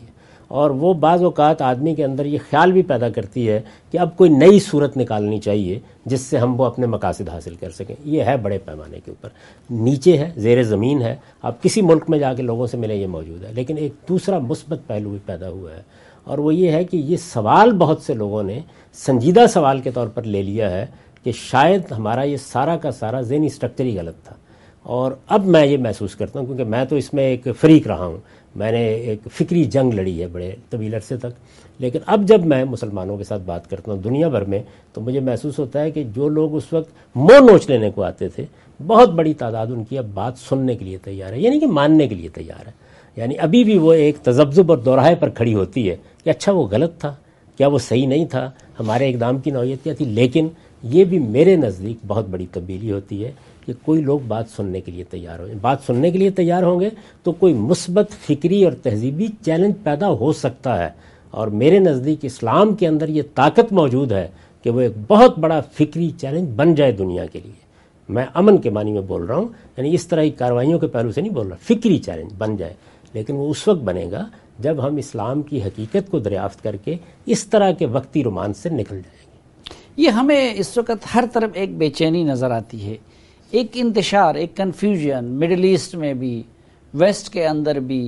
اور وہ بعض اوقات آدمی کے اندر یہ خیال بھی پیدا کرتی ہے کہ اب کوئی نئی صورت نکالنی چاہیے جس سے ہم وہ اپنے مقاصد حاصل کر سکیں. یہ ہے بڑے پیمانے کے اوپر، نیچے ہے، زیر زمین ہے. آپ کسی ملک میں جا کے لوگوں سے ملیں یہ موجود ہے. لیکن ایک دوسرا مثبت پہلو بھی پیدا ہوا ہے، اور وہ یہ ہے کہ یہ سوال بہت سے لوگوں نے سنجیدہ سوال کے طور پر لے لیا ہے کہ شاید ہمارا یہ سارا کا سارا ذہنی اسٹرکچر ہی غلط تھا. اور اب میں یہ محسوس کرتا ہوں، کیونکہ میں تو اس میں ایک فریق رہا ہوں، میں نے ایک فکری جنگ لڑی ہے بڑے طویل عرصے تک، لیکن اب جب میں مسلمانوں کے ساتھ بات کرتا ہوں دنیا بھر میں، تو مجھے محسوس ہوتا ہے کہ جو لوگ اس وقت منہ نوچ لینے کو آتے تھے، بہت بڑی تعداد ان کی اب بات سننے کے لیے تیار ہے، یعنی کہ ماننے کے لیے تیار ہے. یعنی ابھی بھی وہ ایک تذبذب اور دوراہے پر کھڑی ہوتی ہے کہ اچھا وہ غلط تھا، کیا وہ صحیح نہیں تھا، ہمارے اقدام کی نوعیت کیا تھی. لیکن یہ بھی میرے نزدیک بہت بڑی تبدیلی ہوتی ہے کہ کوئی لوگ بات سننے کے لیے تیار ہوں. بات سننے کے لیے تیار ہوں گے تو کوئی مثبت فکری اور تہذیبی چیلنج پیدا ہو سکتا ہے. اور میرے نزدیک اسلام کے اندر یہ طاقت موجود ہے کہ وہ ایک بہت بڑا فکری چیلنج بن جائے دنیا کے لیے. میں امن کے معنی میں بول رہا ہوں، یعنی اس طرح کی کارروائیوں کے پہلو سے نہیں بول رہا، فکری چیلنج بن جائے. لیکن وہ اس وقت بنے گا جب ہم اسلام کی حقیقت کو دریافت کر کے اس طرح کے وقتی رومانس سے نکل جائیں گے. یہ ہمیں اس وقت ہر طرف ایک بے چینی نظر آتی ہے، ایک انتشار، ایک کنفیوژن، مڈل ایسٹ میں بھی، ویسٹ کے اندر بھی،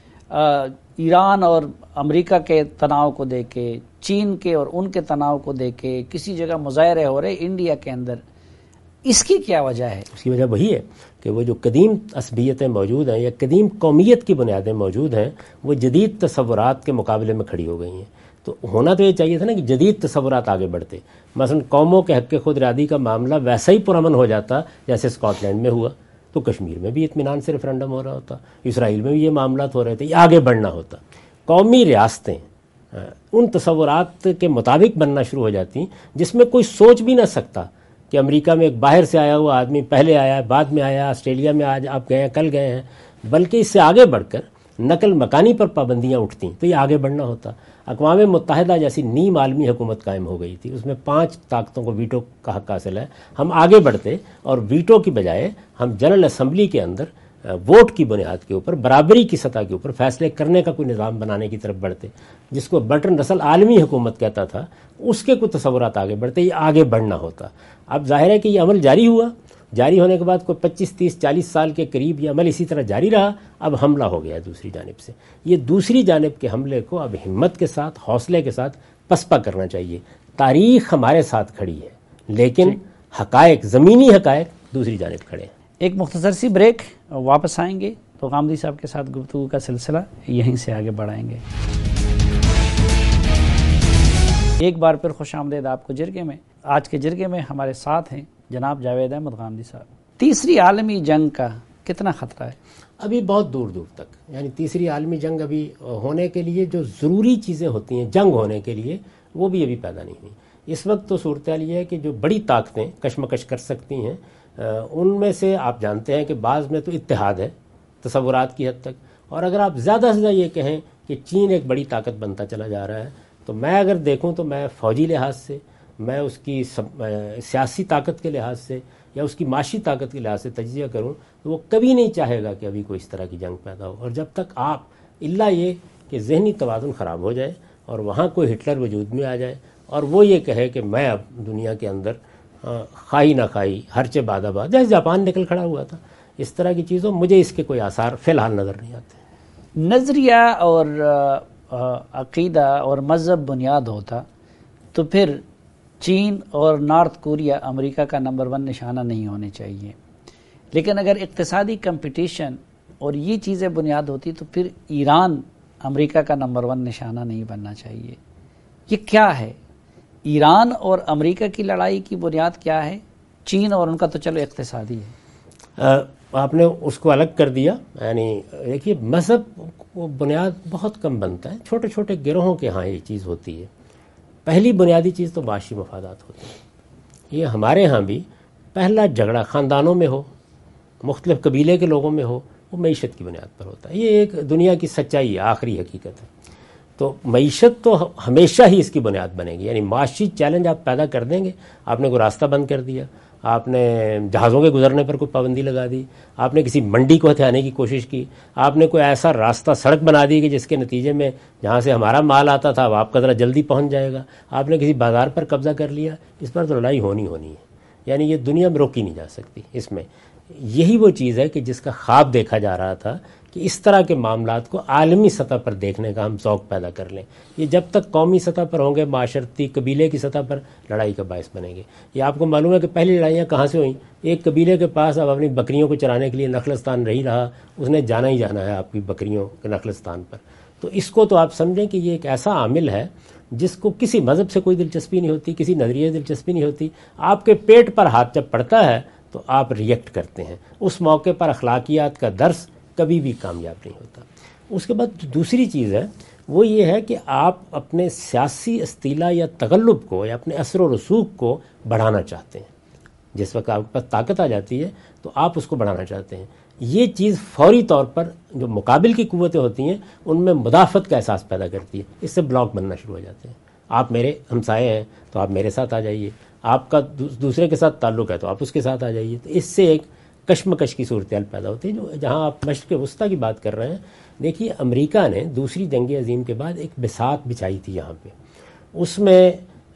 ایران اور امریکہ کے تناؤ کو دے کے، چین کے اور ان کے تناؤ کو دے کے کسی جگہ مظاہرے ہو رہے انڈیا کے اندر. اس کی کیا وجہ ہے؟ اس کی وجہ وہی ہے کہ وہ جو قدیم عصبیتیں موجود ہیں یا قدیم قومیت کی بنیادیں موجود ہیں، وہ جدید تصورات کے مقابلے میں کھڑی ہو گئی ہیں. تو ہونا تو یہ چاہیے تھا نا کہ جدید تصورات آگے بڑھتے. مثلا قوموں کے حق خود ارادی کا معاملہ ویسا ہی پرامن ہو جاتا جیسے اسکاٹ لینڈ میں ہوا، تو کشمیر میں بھی اطمینان سے ریفرنڈم ہو رہا ہوتا، اسرائیل میں بھی یہ معاملات ہو رہے تھے. یہ آگے بڑھنا ہوتا. قومی ریاستیں ان تصورات کے مطابق بننا شروع ہو جاتی ہیں جس میں کوئی سوچ بھی نہ سکتا کہ امریکہ میں ایک باہر سے آیا ہوا آدمی پہلے آیا، بعد میں آیا، آسٹریلیا میں آج آپ گئے ہیں، کل گئے ہیں، بلکہ اس سے آگے بڑھ کر نقل مکانی پر پابندیاں اٹھتیں. تو یہ آگے بڑھنا ہوتا. اقوام متحدہ جیسی نیم عالمی حکومت قائم ہو گئی تھی، اس میں 5 طاقتوں کو ویٹو کا حق حاصل ہے. ہم آگے بڑھتے اور ویٹو کی بجائے ہم جنرل اسمبلی کے اندر ووٹ کی بنیاد کے اوپر، برابری کی سطح کے اوپر فیصلے کرنے کا کوئی نظام بنانے کی طرف بڑھتے، جس کو برٹن رسل عالمی حکومت کہتا تھا. اس کے کوئی تصورات آگے بڑھتے. یہ آگے بڑھنا ہوتا. اب ظاہر ہے کہ یہ عمل جاری ہوا، جاری ہونے کے بعد کوئی 25 30 40 سال کے قریب یہ عمل اسی طرح جاری رہا. اب حملہ ہو گیا دوسری جانب سے. یہ دوسری جانب کے حملے کو اب ہمت کے ساتھ، حوصلے کے ساتھ پسپا کرنا چاہیے. تاریخ ہمارے ساتھ کھڑی ہے، لیکن حقائق، زمینی حقائق دوسری جانب کھڑے ہیں. ایک مختصر سی بریک، واپس آئیں گے تو غامدی صاحب کے ساتھ گفتگو کا سلسلہ یہیں سے آگے بڑھائیں گے. ایک بار پھر خوش آمدید آپ کو جرگے میں. آج کے جرگے میں ہمارے ساتھ ہیں جناب جاوید احمد غامدی صاحب. تیسری عالمی جنگ کا کتنا خطرہ ہے؟ ابھی بہت دور دور تک، یعنی تیسری عالمی جنگ ابھی ہونے کے لیے جو ضروری چیزیں ہوتی ہیں جنگ ہونے کے لیے، وہ بھی ابھی پیدا نہیں ہوئی. اس وقت تو صورتحال یہ ہے کہ جو بڑی طاقتیں کشمکش کر سکتی ہیں، ان میں سے آپ جانتے ہیں کہ بعض میں تو اتحاد ہے تصورات کی حد تک. اور اگر آپ زیادہ سے زیادہ یہ کہیں کہ چین ایک بڑی طاقت بنتا چلا جا رہا ہے، تو میں اگر دیکھوں تو میں فوجی لحاظ سے، میں اس کی سیاسی طاقت کے لحاظ سے یا اس کی معاشی طاقت کے لحاظ سے تجزیہ کروں تو وہ کبھی نہیں چاہے گا کہ ابھی کوئی اس طرح کی جنگ پیدا ہو. اور جب تک آپ الا یہ کہ ذہنی توازن خراب ہو جائے اور وہاں کوئی ہٹلر وجود میں آ جائے اور وہ یہ کہے کہ میں اب دنیا کے اندر خائی نہ خائی ہرچے باد آباد، جیسے جاپان نکل کھڑا ہوا تھا، اس طرح کی چیزوں مجھے اس کے کوئی آثار فی الحال نظر نہیں آتے. نظریہ اور عقیدہ اور مذہب بنیاد ہوتا تو پھر چین اور نارتھ کوریا امریکہ کا نمبر 1 نشانہ نہیں ہونے چاہیے. لیکن اگر اقتصادی کمپٹیشن اور یہ چیزیں بنیاد ہوتی تو پھر ایران امریکہ کا نمبر 1 نشانہ نہیں بننا چاہیے. یہ کیا ہے؟ ایران اور امریکہ کی لڑائی کی بنیاد کیا ہے؟ چین اور ان کا تو چلو اقتصادی ہے. آپ نے اس کو الگ کر دیا. یعنی دیکھیے مذہب کو بنیاد بہت کم بنتا ہے، چھوٹے چھوٹے گروہوں کے ہاں یہ چیز ہوتی ہے. پہلی بنیادی چیز تو معاشی مفادات ہوتی ہے. یہ ہمارے ہاں بھی پہلا جھگڑا خاندانوں میں ہو، مختلف قبیلے کے لوگوں میں ہو، وہ معیشت کی بنیاد پر ہوتا ہے. یہ ایک دنیا کی سچائی ہے، آخری حقیقت ہے. تو معیشت تو ہمیشہ ہی اس کی بنیاد بنے گی. یعنی معاشی چیلنج آپ پیدا کر دیں گے، آپ نے کوئی راستہ بند کر دیا، آپ نے جہازوں کے گزرنے پر کوئی پابندی لگا دی، آپ نے کسی منڈی کو ہتھیانے کی کوشش کی، آپ نے کوئی ایسا راستہ سڑک بنا دی کہ جس کے نتیجے میں جہاں سے ہمارا مال آتا تھا وہ آپ کا ذرا جلدی پہنچ جائے گا، آپ نے کسی بازار پر قبضہ کر لیا، اس پر تو لڑائی ہونی ہے، یعنی یہ دنیا میں روکی نہیں جا سکتی۔ اس میں یہی وہ چیز ہے کہ جس کا خواب دیکھا جا رہا تھا کہ اس طرح کے معاملات کو عالمی سطح پر دیکھنے کا ہم ذوق پیدا کر لیں۔ یہ جب تک قومی سطح پر ہوں گے، معاشرتی قبیلے کی سطح پر لڑائی کا باعث بنیں گے۔ یہ آپ کو معلوم ہے کہ پہلی لڑائیاں کہاں سے ہوئیں؟ ایک قبیلے کے پاس اب اپنی بکریوں کو چرانے کے لیے نخلستان نہیں رہا، اس نے جانا ہی جانا ہے آپ کی بکریوں کے نخلستان پر۔ تو اس کو تو آپ سمجھیں کہ یہ ایک ایسا عامل ہے جس کو کسی مذہب سے کوئی دلچسپی نہیں ہوتی، کسی نظریے سے دلچسپی نہیں ہوتی۔ آپ کے پیٹ پر ہاتھ جب پڑتا ہے تو آپ ریئیکٹ کرتے ہیں، اس موقع پر اخلاقیات کا درس کبھی بھی کامیاب نہیں ہوتا۔ اس کے بعد دوسری چیز ہے وہ یہ ہے کہ آپ اپنے سیاسی استیلا یا تغلب کو یا اپنے اثر و رسوخ کو بڑھانا چاہتے ہیں۔ جس وقت آپ کے پاس طاقت آ جاتی ہے تو آپ اس کو بڑھانا چاہتے ہیں۔ یہ چیز فوری طور پر جو مقابل کی قوتیں ہوتی ہیں ان میں مدافعت کا احساس پیدا کرتی ہے، اس سے بلاک بننا شروع ہو جاتے ہیں۔ آپ میرے ہمسائے ہیں تو آپ میرے ساتھ آ جائیے، آپ کا دوسرے کے ساتھ تعلق ہے تو آپ اس کے ساتھ آ جائیے۔ تو اس سے ایک کشمکش کی صورتحال پیدا ہوتی ہے۔ جو جہاں آپ مشرق وسطیٰ کی بات کر رہے ہیں، دیکھیے امریکہ نے دوسری جنگ عظیم کے بعد ایک بساط بچھائی تھی یہاں پہ، اس میں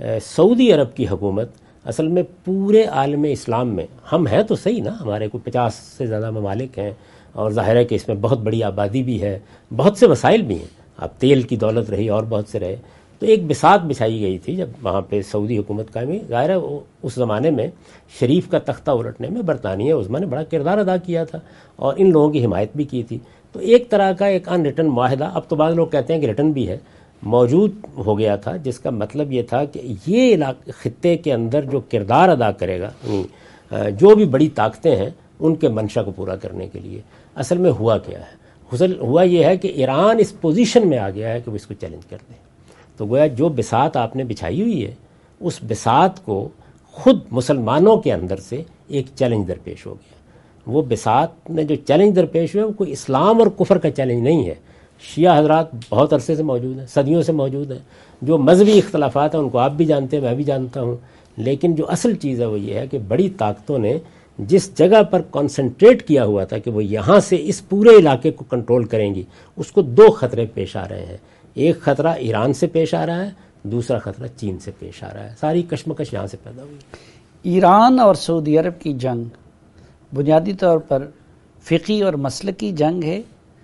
سعودی عرب کی حکومت اصل میں پورے عالم اسلام میں، ہم ہیں تو صحیح نا، ہمارے کوئی 50 سے زیادہ ممالک ہیں اور ظاہر ہے کہ اس میں بہت بڑی آبادی بھی ہے، بہت سے وسائل بھی ہیں، اب تیل کی دولت رہی اور بہت سے رہے، تو ایک بساط بچھائی گئی تھی جب وہاں پہ سعودی حکومت قائم ہوئی۔ ظاہر ہے اس زمانے میں شریف کا تختہ الٹنے میں برطانیہ عظمیٰ نے بڑا کردار ادا کیا تھا اور ان لوگوں کی حمایت بھی کی تھی۔ تو ایک طرح کا ایک ان ریٹن معاہدہ، اب تو بعض لوگ کہتے ہیں کہ ریٹن بھی ہے، موجود ہو گیا تھا، جس کا مطلب یہ تھا کہ یہ خطے کے اندر جو کردار ادا کرے گا، جو بھی بڑی طاقتیں ہیں ان کے منشا کو پورا کرنے کے لیے۔ اصل میں ہوا کیا ہے؟ ہوا یہ ہے کہ ایران اس پوزیشن میں آ گیا ہے کہ وہ اس کو چیلنج کر دے۔ تو گویا جو بساط آپ نے بچھائی ہوئی ہے اس بساط کو خود مسلمانوں کے اندر سے ایک چیلنج درپیش ہو گیا۔ وہ بساط میں جو چیلنج درپیش ہوئے وہ کوئی اسلام اور کفر کا چیلنج نہیں ہے۔ شیعہ حضرات بہت عرصے سے موجود ہیں، صدیوں سے موجود ہیں، جو مذہبی اختلافات ہیں ان کو آپ بھی جانتے ہیں، میں بھی جانتا ہوں، لیکن جو اصل چیز ہے وہ یہ ہے کہ بڑی طاقتوں نے جس جگہ پر کانسنٹریٹ کیا ہوا تھا کہ وہ یہاں سے اس پورے علاقے کو کنٹرول کریں گی، اس کو دو خطرے پیش آ رہے ہیں۔ ایک خطرہ ایران سے پیش آ رہا ہے، دوسرا خطرہ چین سے پیش آ رہا ہے۔ ساری کشمکش یہاں سے پیدا ہوئی۔ ایران اور سعودی عرب کی جنگ بنیادی طور پر فقہی اور مسلکی جنگ ہے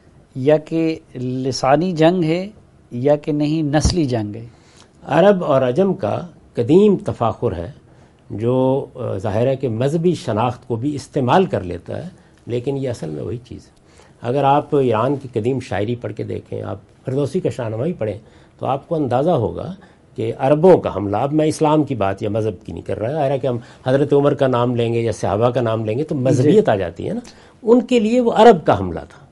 یا کہ لسانی جنگ ہے یا کہ نہیں نسلی جنگ ہے؟ عرب اور عجم کا قدیم تفاخر ہے جو ظاہر ہے کہ مذہبی شناخت کو بھی استعمال کر لیتا ہے، لیکن یہ اصل میں وہی چیز ہے۔ اگر آپ ایران کی قدیم شاعری پڑھ کے دیکھیں، آپ فردوسی کا شاہنامہ پڑھیں، تو آپ کو اندازہ ہوگا کہ عربوں کا حملہ، اب میں اسلام کی بات یا مذہب کی نہیں کر رہا، ظاہر ہے کہ ہم حضرت عمر کا نام لیں گے یا صحابہ کا نام لیں گے تو مذہبیت آ جاتی ہے نا، ان کے لیے وہ عرب کا حملہ تھا۔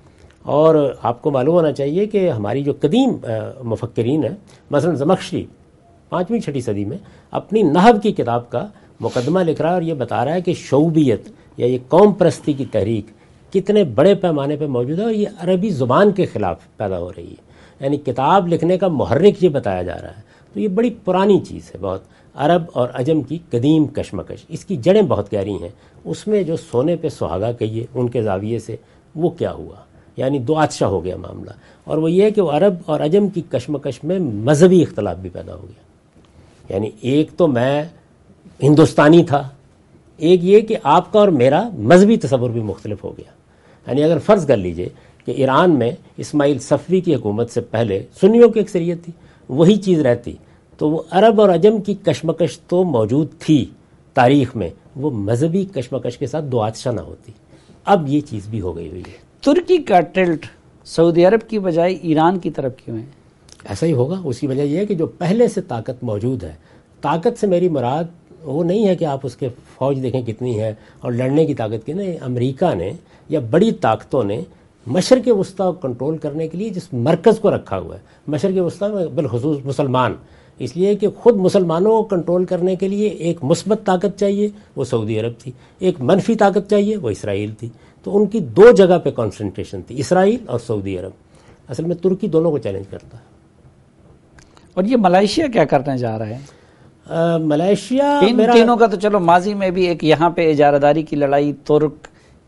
اور آپ کو معلوم ہونا چاہیے کہ ہماری جو قدیم مفکرین ہیں، مثلا زمخشری 5ویں 6ٹھی صدی میں اپنی نحو کی کتاب کا مقدمہ لکھ رہا ہے اور یہ بتا رہا ہے کہ شعوبیت یا یہ قوم پرستی کی تحریک کتنے بڑے پیمانے پہ موجود ہے اور یہ عربی زبان کے خلاف پیدا ہو رہی ہے، یعنی کتاب لکھنے کا محرک یہ بتایا جا رہا ہے۔ تو یہ بڑی پرانی چیز ہے، بہت عرب اور عجم کی قدیم کشمکش، اس کی جڑیں بہت گہری ہیں۔ اس میں جو سونے پہ سہاگا کہیے ان کے زاویے سے وہ کیا ہوا، یعنی دو آتشہ ہو گیا معاملہ، اور وہ یہ ہے کہ وہ عرب اور عجم کی کشمکش میں مذہبی اختلاف بھی پیدا ہو گیا، یعنی ایک تو میں ہندوستانی تھا، ایک یہ کہ آپ کا اور میرا مذہبی تصور بھی مختلف ہو گیا۔ یعنی اگر فرض کر لیجئے کہ ایران میں اسماعیل صفوی کی حکومت سے پہلے سنیوں کی اکثریت تھی، وہی چیز رہتی تو وہ عرب اور عجم کی کشمکش تو موجود تھی تاریخ میں، وہ مذہبی کشمکش کے ساتھ دو آتشہ نہ ہوتی۔ اب یہ چیز بھی ہو گئی ہوئی ہے۔ ترکی کا ٹلٹ سعودی عرب کی بجائے ایران کی طرف کیوں ہے؟ ایسا ہی ہوگا، اس کی وجہ یہ ہے کہ جو پہلے سے طاقت موجود ہے، طاقت سے میری مراد وہ نہیں ہے کہ آپ اس کے فوج دیکھیں کتنی ہے اور لڑنے کی طاقت کی، نہیں، امریکہ نے یا بڑی طاقتوں نے مشرق وسطیٰ کو کنٹرول کرنے کے لیے جس مرکز کو رکھا ہوا ہے، مشرق وسطیٰ میں بالخصوص مسلمان، اس لیے کہ خود مسلمانوں کو کنٹرول کرنے کے لیے ایک مثبت طاقت چاہیے، وہ سعودی عرب تھی، ایک منفی طاقت چاہیے، وہ اسرائیل تھی۔ تو ان کی دو جگہ پہ کانسنٹریشن تھی، اسرائیل اور سعودی عرب۔ اصل میں ترکی دونوں کو چیلنج کرتا ہے۔ اور یہ ملائیشیا کیا کرنے جا رہا ہے؟ ملائیشیا ان تینوں کا تو چلو ماضی میں بھی ایک یہاں پہ اجارہ داری کی لڑائی ترک،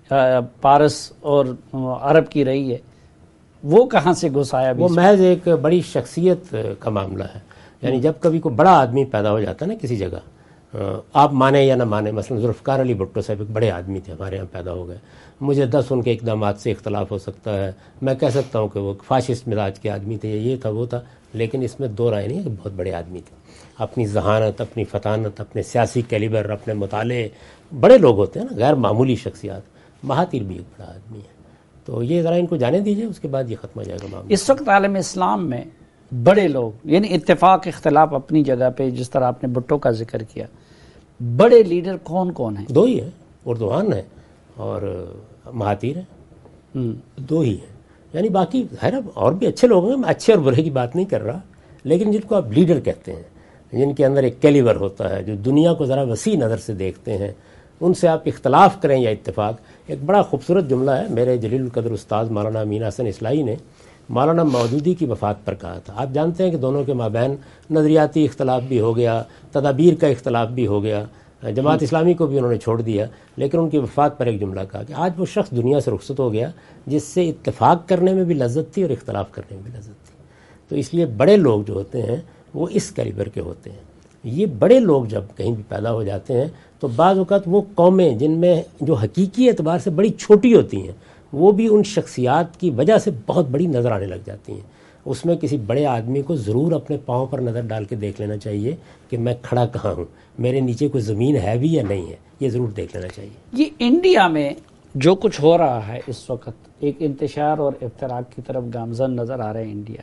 پارس اور عرب کی رہی ہے، وہ کہاں سے گھس آیا؟ وہ محض ایک بڑی شخصیت کا معاملہ ہے. یعنی جب کبھی کوئی بڑا آدمی پیدا ہو جاتا ہے نا کسی جگہ، آپ مانیں یا نہ مانیں، مثلا ذوالفقار علی بھٹو صاحب ایک بڑے آدمی تھے، ہمارے یہاں پیدا ہو گئے. مجھے 10 ان کے اقدامات سے اختلاف ہو سکتا ہے، میں کہہ سکتا ہوں کہ وہ فاشسٹ مزاج کے آدمی تھے، یہ تھا وہ تھا، لیکن اس میں دو رائے نہیں کہ بہت بڑے آدمی تھے. اپنی ذہانت، اپنی فطانت، اپنے سیاسی کیلیبر، اپنے مطالعے، بڑے لوگ ہوتے ہیں نا، غیر معمولی شخصیات. مہاتیر بھی ایک بڑا آدمی ہے. تو یہ ذرا ان کو جانے دیجئے، اس کے بعد یہ ختم ہو جائے گا معاملہ. اس وقت عالم اسلام میں بڑے لوگ، یعنی اتفاق اختلاف اپنی جگہ پہ، جس طرح آپ نے بھٹو کا ذکر کیا، بڑے لیڈر کون کون ہیں؟ دو ہی ہیں، اردوغان ہے اور مہاتیر ہے، دو ہی ہیں. یعنی باقی خیر اور بھی اچھے لوگ ہیں، میں اچھے اور برے کی بات نہیں کر رہا، لیکن جن کو آپ لیڈر کہتے ہیں، جن کے اندر ایک کیلیبر ہوتا ہے، جو دنیا کو ذرا وسیع نظر سے دیکھتے ہیں، ان سے آپ اختلاف کریں یا اتفاق. ایک بڑا خوبصورت جملہ ہے میرے جلیل القدر استاد مولانا امین حسن اصلاحی نے مولانا مودودی کی وفات پر کہا تھا. آپ جانتے ہیں کہ دونوں کے مابین نظریاتی اختلاف بھی ہو گیا، تدابیر کا اختلاف بھی ہو گیا، جماعت اسلامی کو بھی انہوں نے چھوڑ دیا، لیکن ان کی وفات پر ایک جملہ کہا کہ آج وہ شخص دنیا سے رخصت ہو گیا جس سے اتفاق کرنے میں بھی لذت تھی اور اختلاف کرنے میں بھی لذت تھی. تو اس لیے بڑے لوگ جو ہوتے ہیں وہ اس کیلیبر کے ہوتے ہیں. یہ بڑے لوگ جب کہیں بھی پیدا ہو جاتے ہیں تو بعض اوقات وہ قومیں جن میں جو حقیقی اعتبار سے بڑی چھوٹی ہوتی ہیں، وہ بھی ان شخصیات کی وجہ سے بہت بڑی نظر آنے لگ جاتی ہیں. اس میں کسی بڑے آدمی کو ضرور اپنے پاؤں پر نظر ڈال کے دیکھ لینا چاہیے کہ میں کھڑا کہاں ہوں، میرے نیچے کوئی زمین ہے بھی یا نہیں ہے، یہ ضرور دیکھ لینا چاہیے. یہ انڈیا میں جو کچھ ہو رہا ہے اس وقت، ایک انتشار اور افتراق کی طرف گامزن نظر آ رہا ہے انڈیا،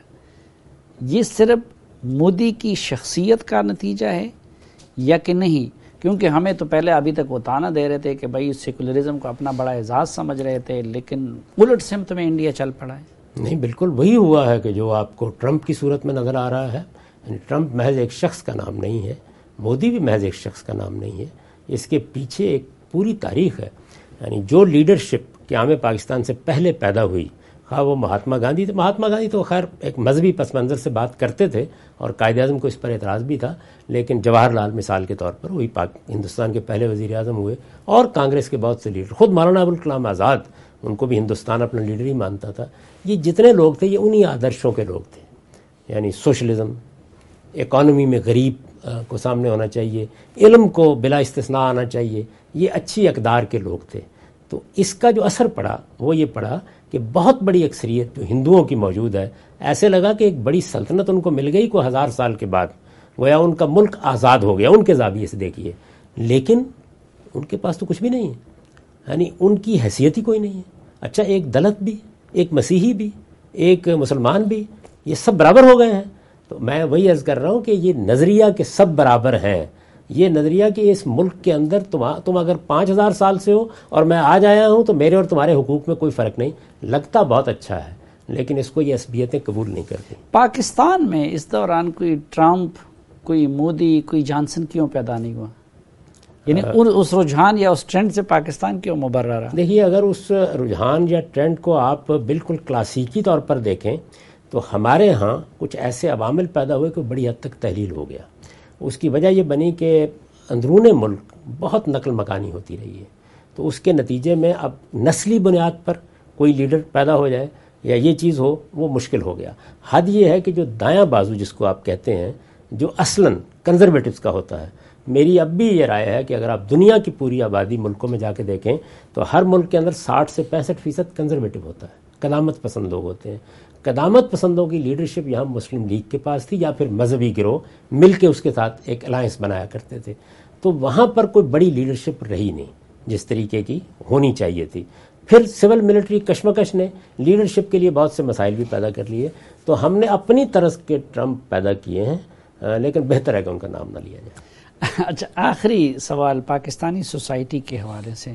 یہ صرف مودی کی شخصیت کا نتیجہ ہے یا کہ نہیں؟ کیونکہ ہمیں تو پہلے ابھی تک وہ تانا دے رہے تھے کہ بھائی سیکولرزم کو اپنا بڑا اعزاز سمجھ رہے تھے، لیکن الٹ سمت میں انڈیا چل پڑا ہے. نہیں، بالکل وہی ہوا ہے کہ جو آپ کو ٹرمپ کی صورت میں نظر آ رہا ہے. یعنی ٹرمپ محض ایک شخص کا نام نہیں ہے، مودی بھی محض ایک شخص کا نام نہیں ہے، اس کے پیچھے ایک پوری تاریخ ہے. یعنی جو لیڈرشپ قیام پاکستان سے پہلے پیدا ہوئی، خواہ وہ مہاتما گاندھی تھے. مہاتما گاندھی تو خیر ایک مذہبی پس منظر سے بات کرتے تھے اور قائد اعظم کو اس پر اعتراض بھی تھا، لیکن جواہر لال مثال کے طور پر وہی ہندوستان کے پہلے وزیر اعظم ہوئے، اور کانگریس کے بہت سے لیڈر، خود مولانا ابوالکلام آزاد، ان کو بھی ہندوستان اپنا لیڈر ہی مانتا تھا. یہ جتنے لوگ تھے یہ انہی آدرشوں کے لوگ تھے. یعنی سوشلزم، اکانومی میں غریب کو سامنے ہونا چاہیے، علم کو بلا استثناء آنا چاہیے، یہ اچھی اقدار کے لوگ تھے. تو اس کا جو اثر پڑا وہ یہ پڑا کہ بہت بڑی اکثریت جو ہندوؤں کی موجود ہے، ایسے لگا کہ ایک بڑی سلطنت ان کو مل گئی کوئی 1000 سال کے بعد، گویا ان کا ملک آزاد ہو گیا ان کے زاویے سے دیکھیے. لیکن ان کے پاس تو کچھ بھی نہیں ہے، یعنی ان کی حیثیت ہی کوئی نہیں ہے. اچھا، ایک دلت بھی، ایک مسیحی بھی، ایک مسلمان بھی، یہ سب برابر ہو گئے ہیں. تو میں وہی عرض کر رہا ہوں کہ یہ نظریہ کہ سب برابر ہیں، یہ نظریہ کہ اس ملک کے اندر تم اگر 5000 سال سے ہو اور میں آج آیا ہوں تو میرے اور تمہارے حقوق میں کوئی فرق نہیں، لگتا بہت اچھا ہے، لیکن اس کو یہ عصبیتیں قبول نہیں کرتی. پاکستان میں اس دوران کوئی ٹرمپ، کوئی مودی، کوئی جانسن کیوں پیدا نہیں ہوا؟ یعنی اس رجحان یا اس ٹرینڈ سے پاکستان کیوں مبرر رہا؟ دیکھیے، اگر اس رجحان یا ٹرینڈ کو آپ بالکل کلاسیکی طور پر دیکھیں تو ہمارے ہاں کچھ ایسے عوامل پیدا ہوئے کہ بڑی حد تک تحلیل ہو گیا. اس کی وجہ یہ بنی کہ اندرون ملک بہت نقل مکانی ہوتی رہی ہے، تو اس کے نتیجے میں اب نسلی بنیاد پر کوئی لیڈر پیدا ہو جائے یا یہ چیز ہو وہ مشکل ہو گیا. حد یہ ہے کہ جو دایاں بازو جس کو آپ کہتے ہیں، جو اصلاً کنزرویٹوز کا ہوتا ہے، میری اب بھی یہ رائے ہے کہ اگر آپ دنیا کی پوری آبادی ملکوں میں جا کے دیکھیں تو ہر ملک کے اندر 60 سے 65% کنزرویٹو ہوتا ہے، قدامت پسند لوگ ہوتے ہیں. قدامت پسندوں کی لیڈرشپ یہاں مسلم لیگ کے پاس تھی یا پھر مذہبی گروہ مل کے اس کے ساتھ ایک الائنس بنایا کرتے تھے، تو وہاں پر کوئی بڑی لیڈرشپ رہی نہیں جس طریقے کی ہونی چاہیے تھی. پھر سول ملٹری کشمکش نے لیڈرشپ کے لیے بہت سے مسائل بھی پیدا کر لیے. تو ہم نے اپنی طرز کے ٹرمپ پیدا کیے ہیں، لیکن بہتر ہے کہ ان کا نام نہ لیا جائے. اچھا، آخری سوال پاکستانی سوسائٹی کے حوالے سے،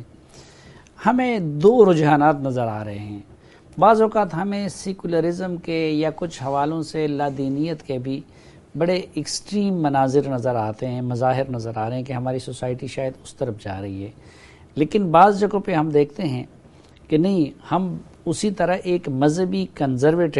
ہمیں دو رجحانات نظر آ رہے ہیں. بعض اوقات ہمیں سیکولرزم کے یا کچھ حوالوں سے لادینیت کے بھی بڑے ایکسٹریم مناظر نظر آتے ہیں، مظاہر نظر آ رہے ہیں کہ ہماری سوسائٹی شاید اس طرف جا رہی ہے. لیکن بعض جگہوں پہ ہم دیکھتے ہیں کہ نہیں، ہم اسی طرح ایک مذہبی کنزرویٹو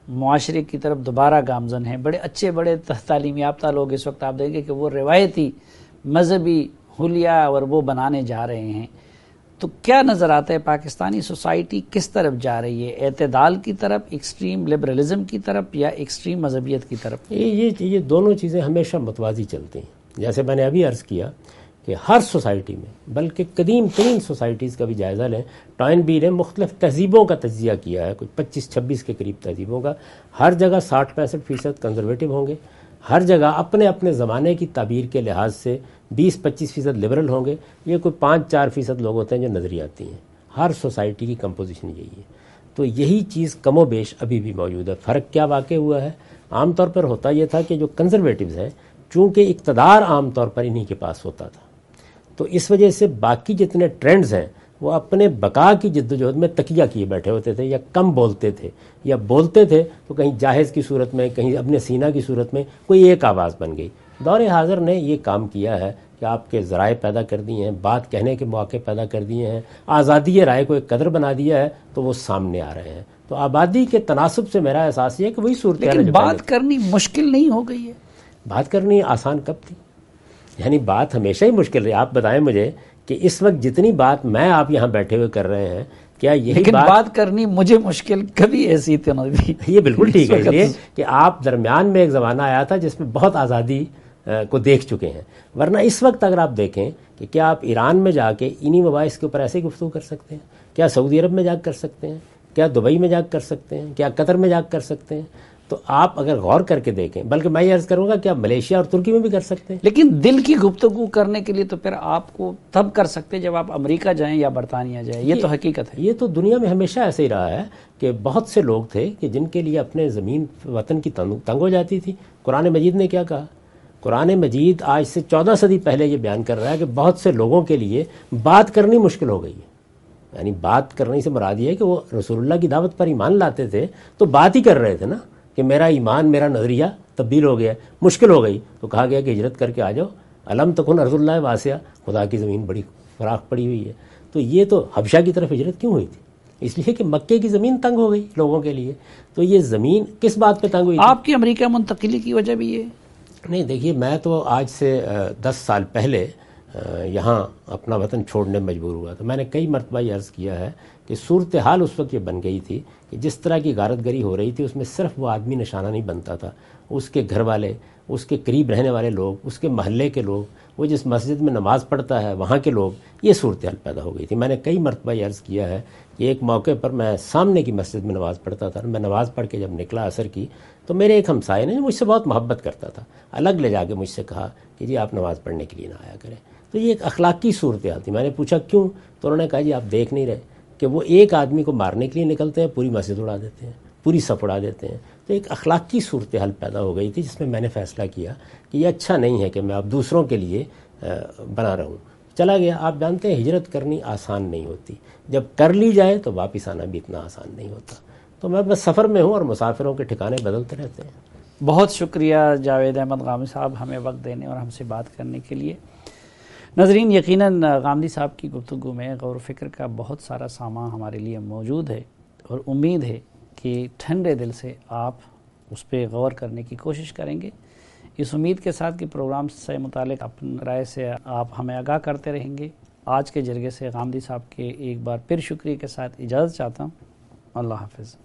معاشرے کی طرف دوبارہ گامزن ہیں. بڑے اچھے بڑے تعلیم یافتہ لوگ اس وقت آپ دیکھیں گے کہ وہ روایتی مذہبی حلیہ اور وہ بنانے جا رہے ہیں. تو کیا نظر آتا ہے پاکستانی سوسائٹی کس طرف جا رہی ہے؟ اعتدال کی طرف، ایکسٹریم لبرلزم کی طرف، یا ایکسٹریم مذہبیت کی طرف؟ یہ دونوں چیزیں ہمیشہ متوازی چلتی ہیں. جیسے میں نے ابھی عرض کیا کہ ہر سوسائٹی میں، بلکہ قدیم ترین سوسائٹیز کا بھی جائزہ لیں، ٹوائن بی نے مختلف تہذیبوں کا تجزیہ کیا ہے، کوئی 25-26 کے قریب تہذیبوں کا. ہر جگہ 60-65% کنزرویٹو ہوں گے، ہر جگہ اپنے اپنے زمانے کی تعبیر کے لحاظ سے 20-25% لبرل ہوں گے. یہ کوئی 5-4% لوگ ہوتے ہیں جو نظریاتی ہیں. ہر سوسائٹی کی کمپوزیشن یہی ہے. تو یہی چیز کم و بیش ابھی بھی موجود ہے. فرق کیا واقع ہوا ہے؟ عام طور پر ہوتا یہ تھا کہ جو کنزرویٹوز ہیں، چونکہ اقتدار عام طور پر انہی کے پاس ہوتا تھا، تو اس وجہ سے باقی جتنے ٹرینڈز ہیں وہ اپنے بقا کی جدوجہد میں تکیہ کیے بیٹھے ہوتے تھے، یا کم بولتے تھے، یا بولتے تھے تو کہیں جاہز کی صورت میں، کہیں اپنے سینہ کی صورت میں کوئی ایک آواز بن گئی. دور حاضر نے یہ کام کیا ہے کہ آپ کے ذرائع پیدا کر دیے ہیں، بات کہنے کے مواقع پیدا کر دیے ہیں، آزادی رائے کو ایک قدر بنا دیا ہے، تو وہ سامنے آ رہے ہیں. تو آبادی کے تناسب سے میرا احساس یہ ہے کہ وہی صورتحال ہے. لیکن بات کرنی مشکل نہیں ہو گئی ہے؟ بات کرنی آسان کب تھی؟ یعنی بات ہمیشہ ہی مشکل رہی. آپ بتائیں مجھے کہ اس وقت جتنی بات میں آپ یہاں بیٹھے ہوئے کر رہے ہیں، کیا یہی لیکن بات کرنی مجھے مشکل کبھی ایسی تو نہیں تھی. یہ بالکل ٹھیک ہے، اس لیے کہ آپ درمیان میں ایک زمانہ آیا تھا جس میں بہت آزادی کو دیکھ چکے ہیں. ورنہ اس وقت اگر آپ دیکھیں کہ کیا آپ ایران میں جا کے انہی مباحث کے اوپر ایسے گفتگو کر سکتے ہیں؟ کیا سعودی عرب میں جا کر سکتے ہیں؟ کیا دبئی میں جا کر سکتے ہیں؟ کیا قطر میں جا کر سکتے ہیں؟ تو آپ اگر غور کر کے دیکھیں، بلکہ میں یہ عرض کروں گا کہ آپ ملیشیا اور ترکی میں بھی کر سکتے ہیں. لیکن دل کی گفتگو کرنے کے لیے تو پھر آپ کو تب کر سکتے جب آپ امریکہ جائیں یا برطانیہ جائیں. یہ تو حقیقت ہے. یہ تو دنیا میں ہمیشہ ایسے ہی رہا ہے کہ بہت سے لوگ تھے کہ جن کے لیے اپنے زمین وطن کی تنگ ہو جاتی تھی. قرآن مجید نے کیا کہا؟ قرآن مجید آج سے 14 صدی پہلے یہ بیان کر رہا ہے کہ بہت سے لوگوں کے لیے بات کرنی مشکل ہو گئی ہے. یعنی بات کرنے سے مراد یہ ہے کہ وہ رسول اللہ کی دعوت پر ایمان لاتے تھے تو بات ہی کر رہے تھے نا، کہ میرا ایمان، میرا نظریہ تبدیل ہو گیا، مشکل ہو گئی، تو کہا گیا کہ ہجرت کر کے آ جاؤ. علم تکن ارض اللہ واسعہ، خدا کی زمین بڑی فراخ پڑی ہوئی ہے. تو یہ تو حبشہ کی طرف ہجرت کیوں ہوئی تھی؟ اس لیے کہ مکے کی زمین تنگ ہو گئی لوگوں کے لیے. تو یہ زمین کس بات پہ تنگ ہوئی تھی؟ آپ کی امریکہ منتقلی کی وجہ بھی یہ؟ نہیں، دیکھیے میں تو آج سے 10 سال پہلے یہاں اپنا وطن چھوڑنے مجبور ہوا. تو میں نے کئی مرتبہ یہ عرض کیا ہے کہ صورتحال اس وقت یہ بن گئی تھی کہ جس طرح کی غارت گری ہو رہی تھی اس میں صرف وہ آدمی نشانہ نہیں بنتا تھا، اس کے گھر والے، اس کے قریب رہنے والے لوگ، اس کے محلے کے لوگ، وہ جس مسجد میں نماز پڑھتا ہے وہاں کے لوگ، یہ صورتحال پیدا ہو گئی تھی. میں نے کئی مرتبہ یہ عرض کیا ہے کہ ایک موقع پر میں سامنے کی مسجد میں نماز پڑھتا تھا. میں نماز پڑھ کے جب نکلا عصر کی تو میرے ایک ہمسائے نے، جو مجھ سے بہت محبت کرتا تھا، الگ لے جا کے مجھ سے کہا کہ جی آپ نماز پڑھنے کے لیے نہ آیا کریں. تو یہ ایک اخلاقی صورتحال تھی. میں نے پوچھا کیوں؟ تو انہوں نے کہا جی آپ دیکھ نہیں رہے کہ وہ ایک آدمی کو مارنے کے لیے نکلتے ہیں، پوری مسجد اڑا دیتے ہیں، پوری صف اڑا دیتے ہیں. تو ایک اخلاقی صورتحال پیدا ہو گئی تھی جس میں نے فیصلہ کیا کہ یہ اچھا نہیں ہے کہ میں اب دوسروں کے لیے بنا رہوں. چلا گیا. آپ جانتے ہیں ہجرت کرنی آسان نہیں ہوتی، جب کر لی جائے تو واپس آنا بھی اتنا آسان نہیں ہوتا. تو میں بس سفر میں ہوں اور مسافروں کے ٹھکانے بدلتے رہتے ہیں. بہت شکریہ جاوید احمد غامدی صاحب ہمیں وقت دینے اور ہم سے بات کرنے کے لیے. ناظرین، یقیناً غامدی صاحب کی گفتگو میں غور و فکر کا بہت سارا سامان ہمارے لیے موجود ہے، اور امید ہے کہ ٹھنڈے دل سے آپ اس پہ غور کرنے کی کوشش کریں گے. اس امید کے ساتھ کہ پروگرام سے متعلق اپنی رائے سے آپ ہمیں آگاہ کرتے رہیں گے. آج کے جرگے سے غامدی صاحب کے ایک بار پھر شکریہ کے ساتھ اجازت چاہتا ہوں. اللہ حافظ.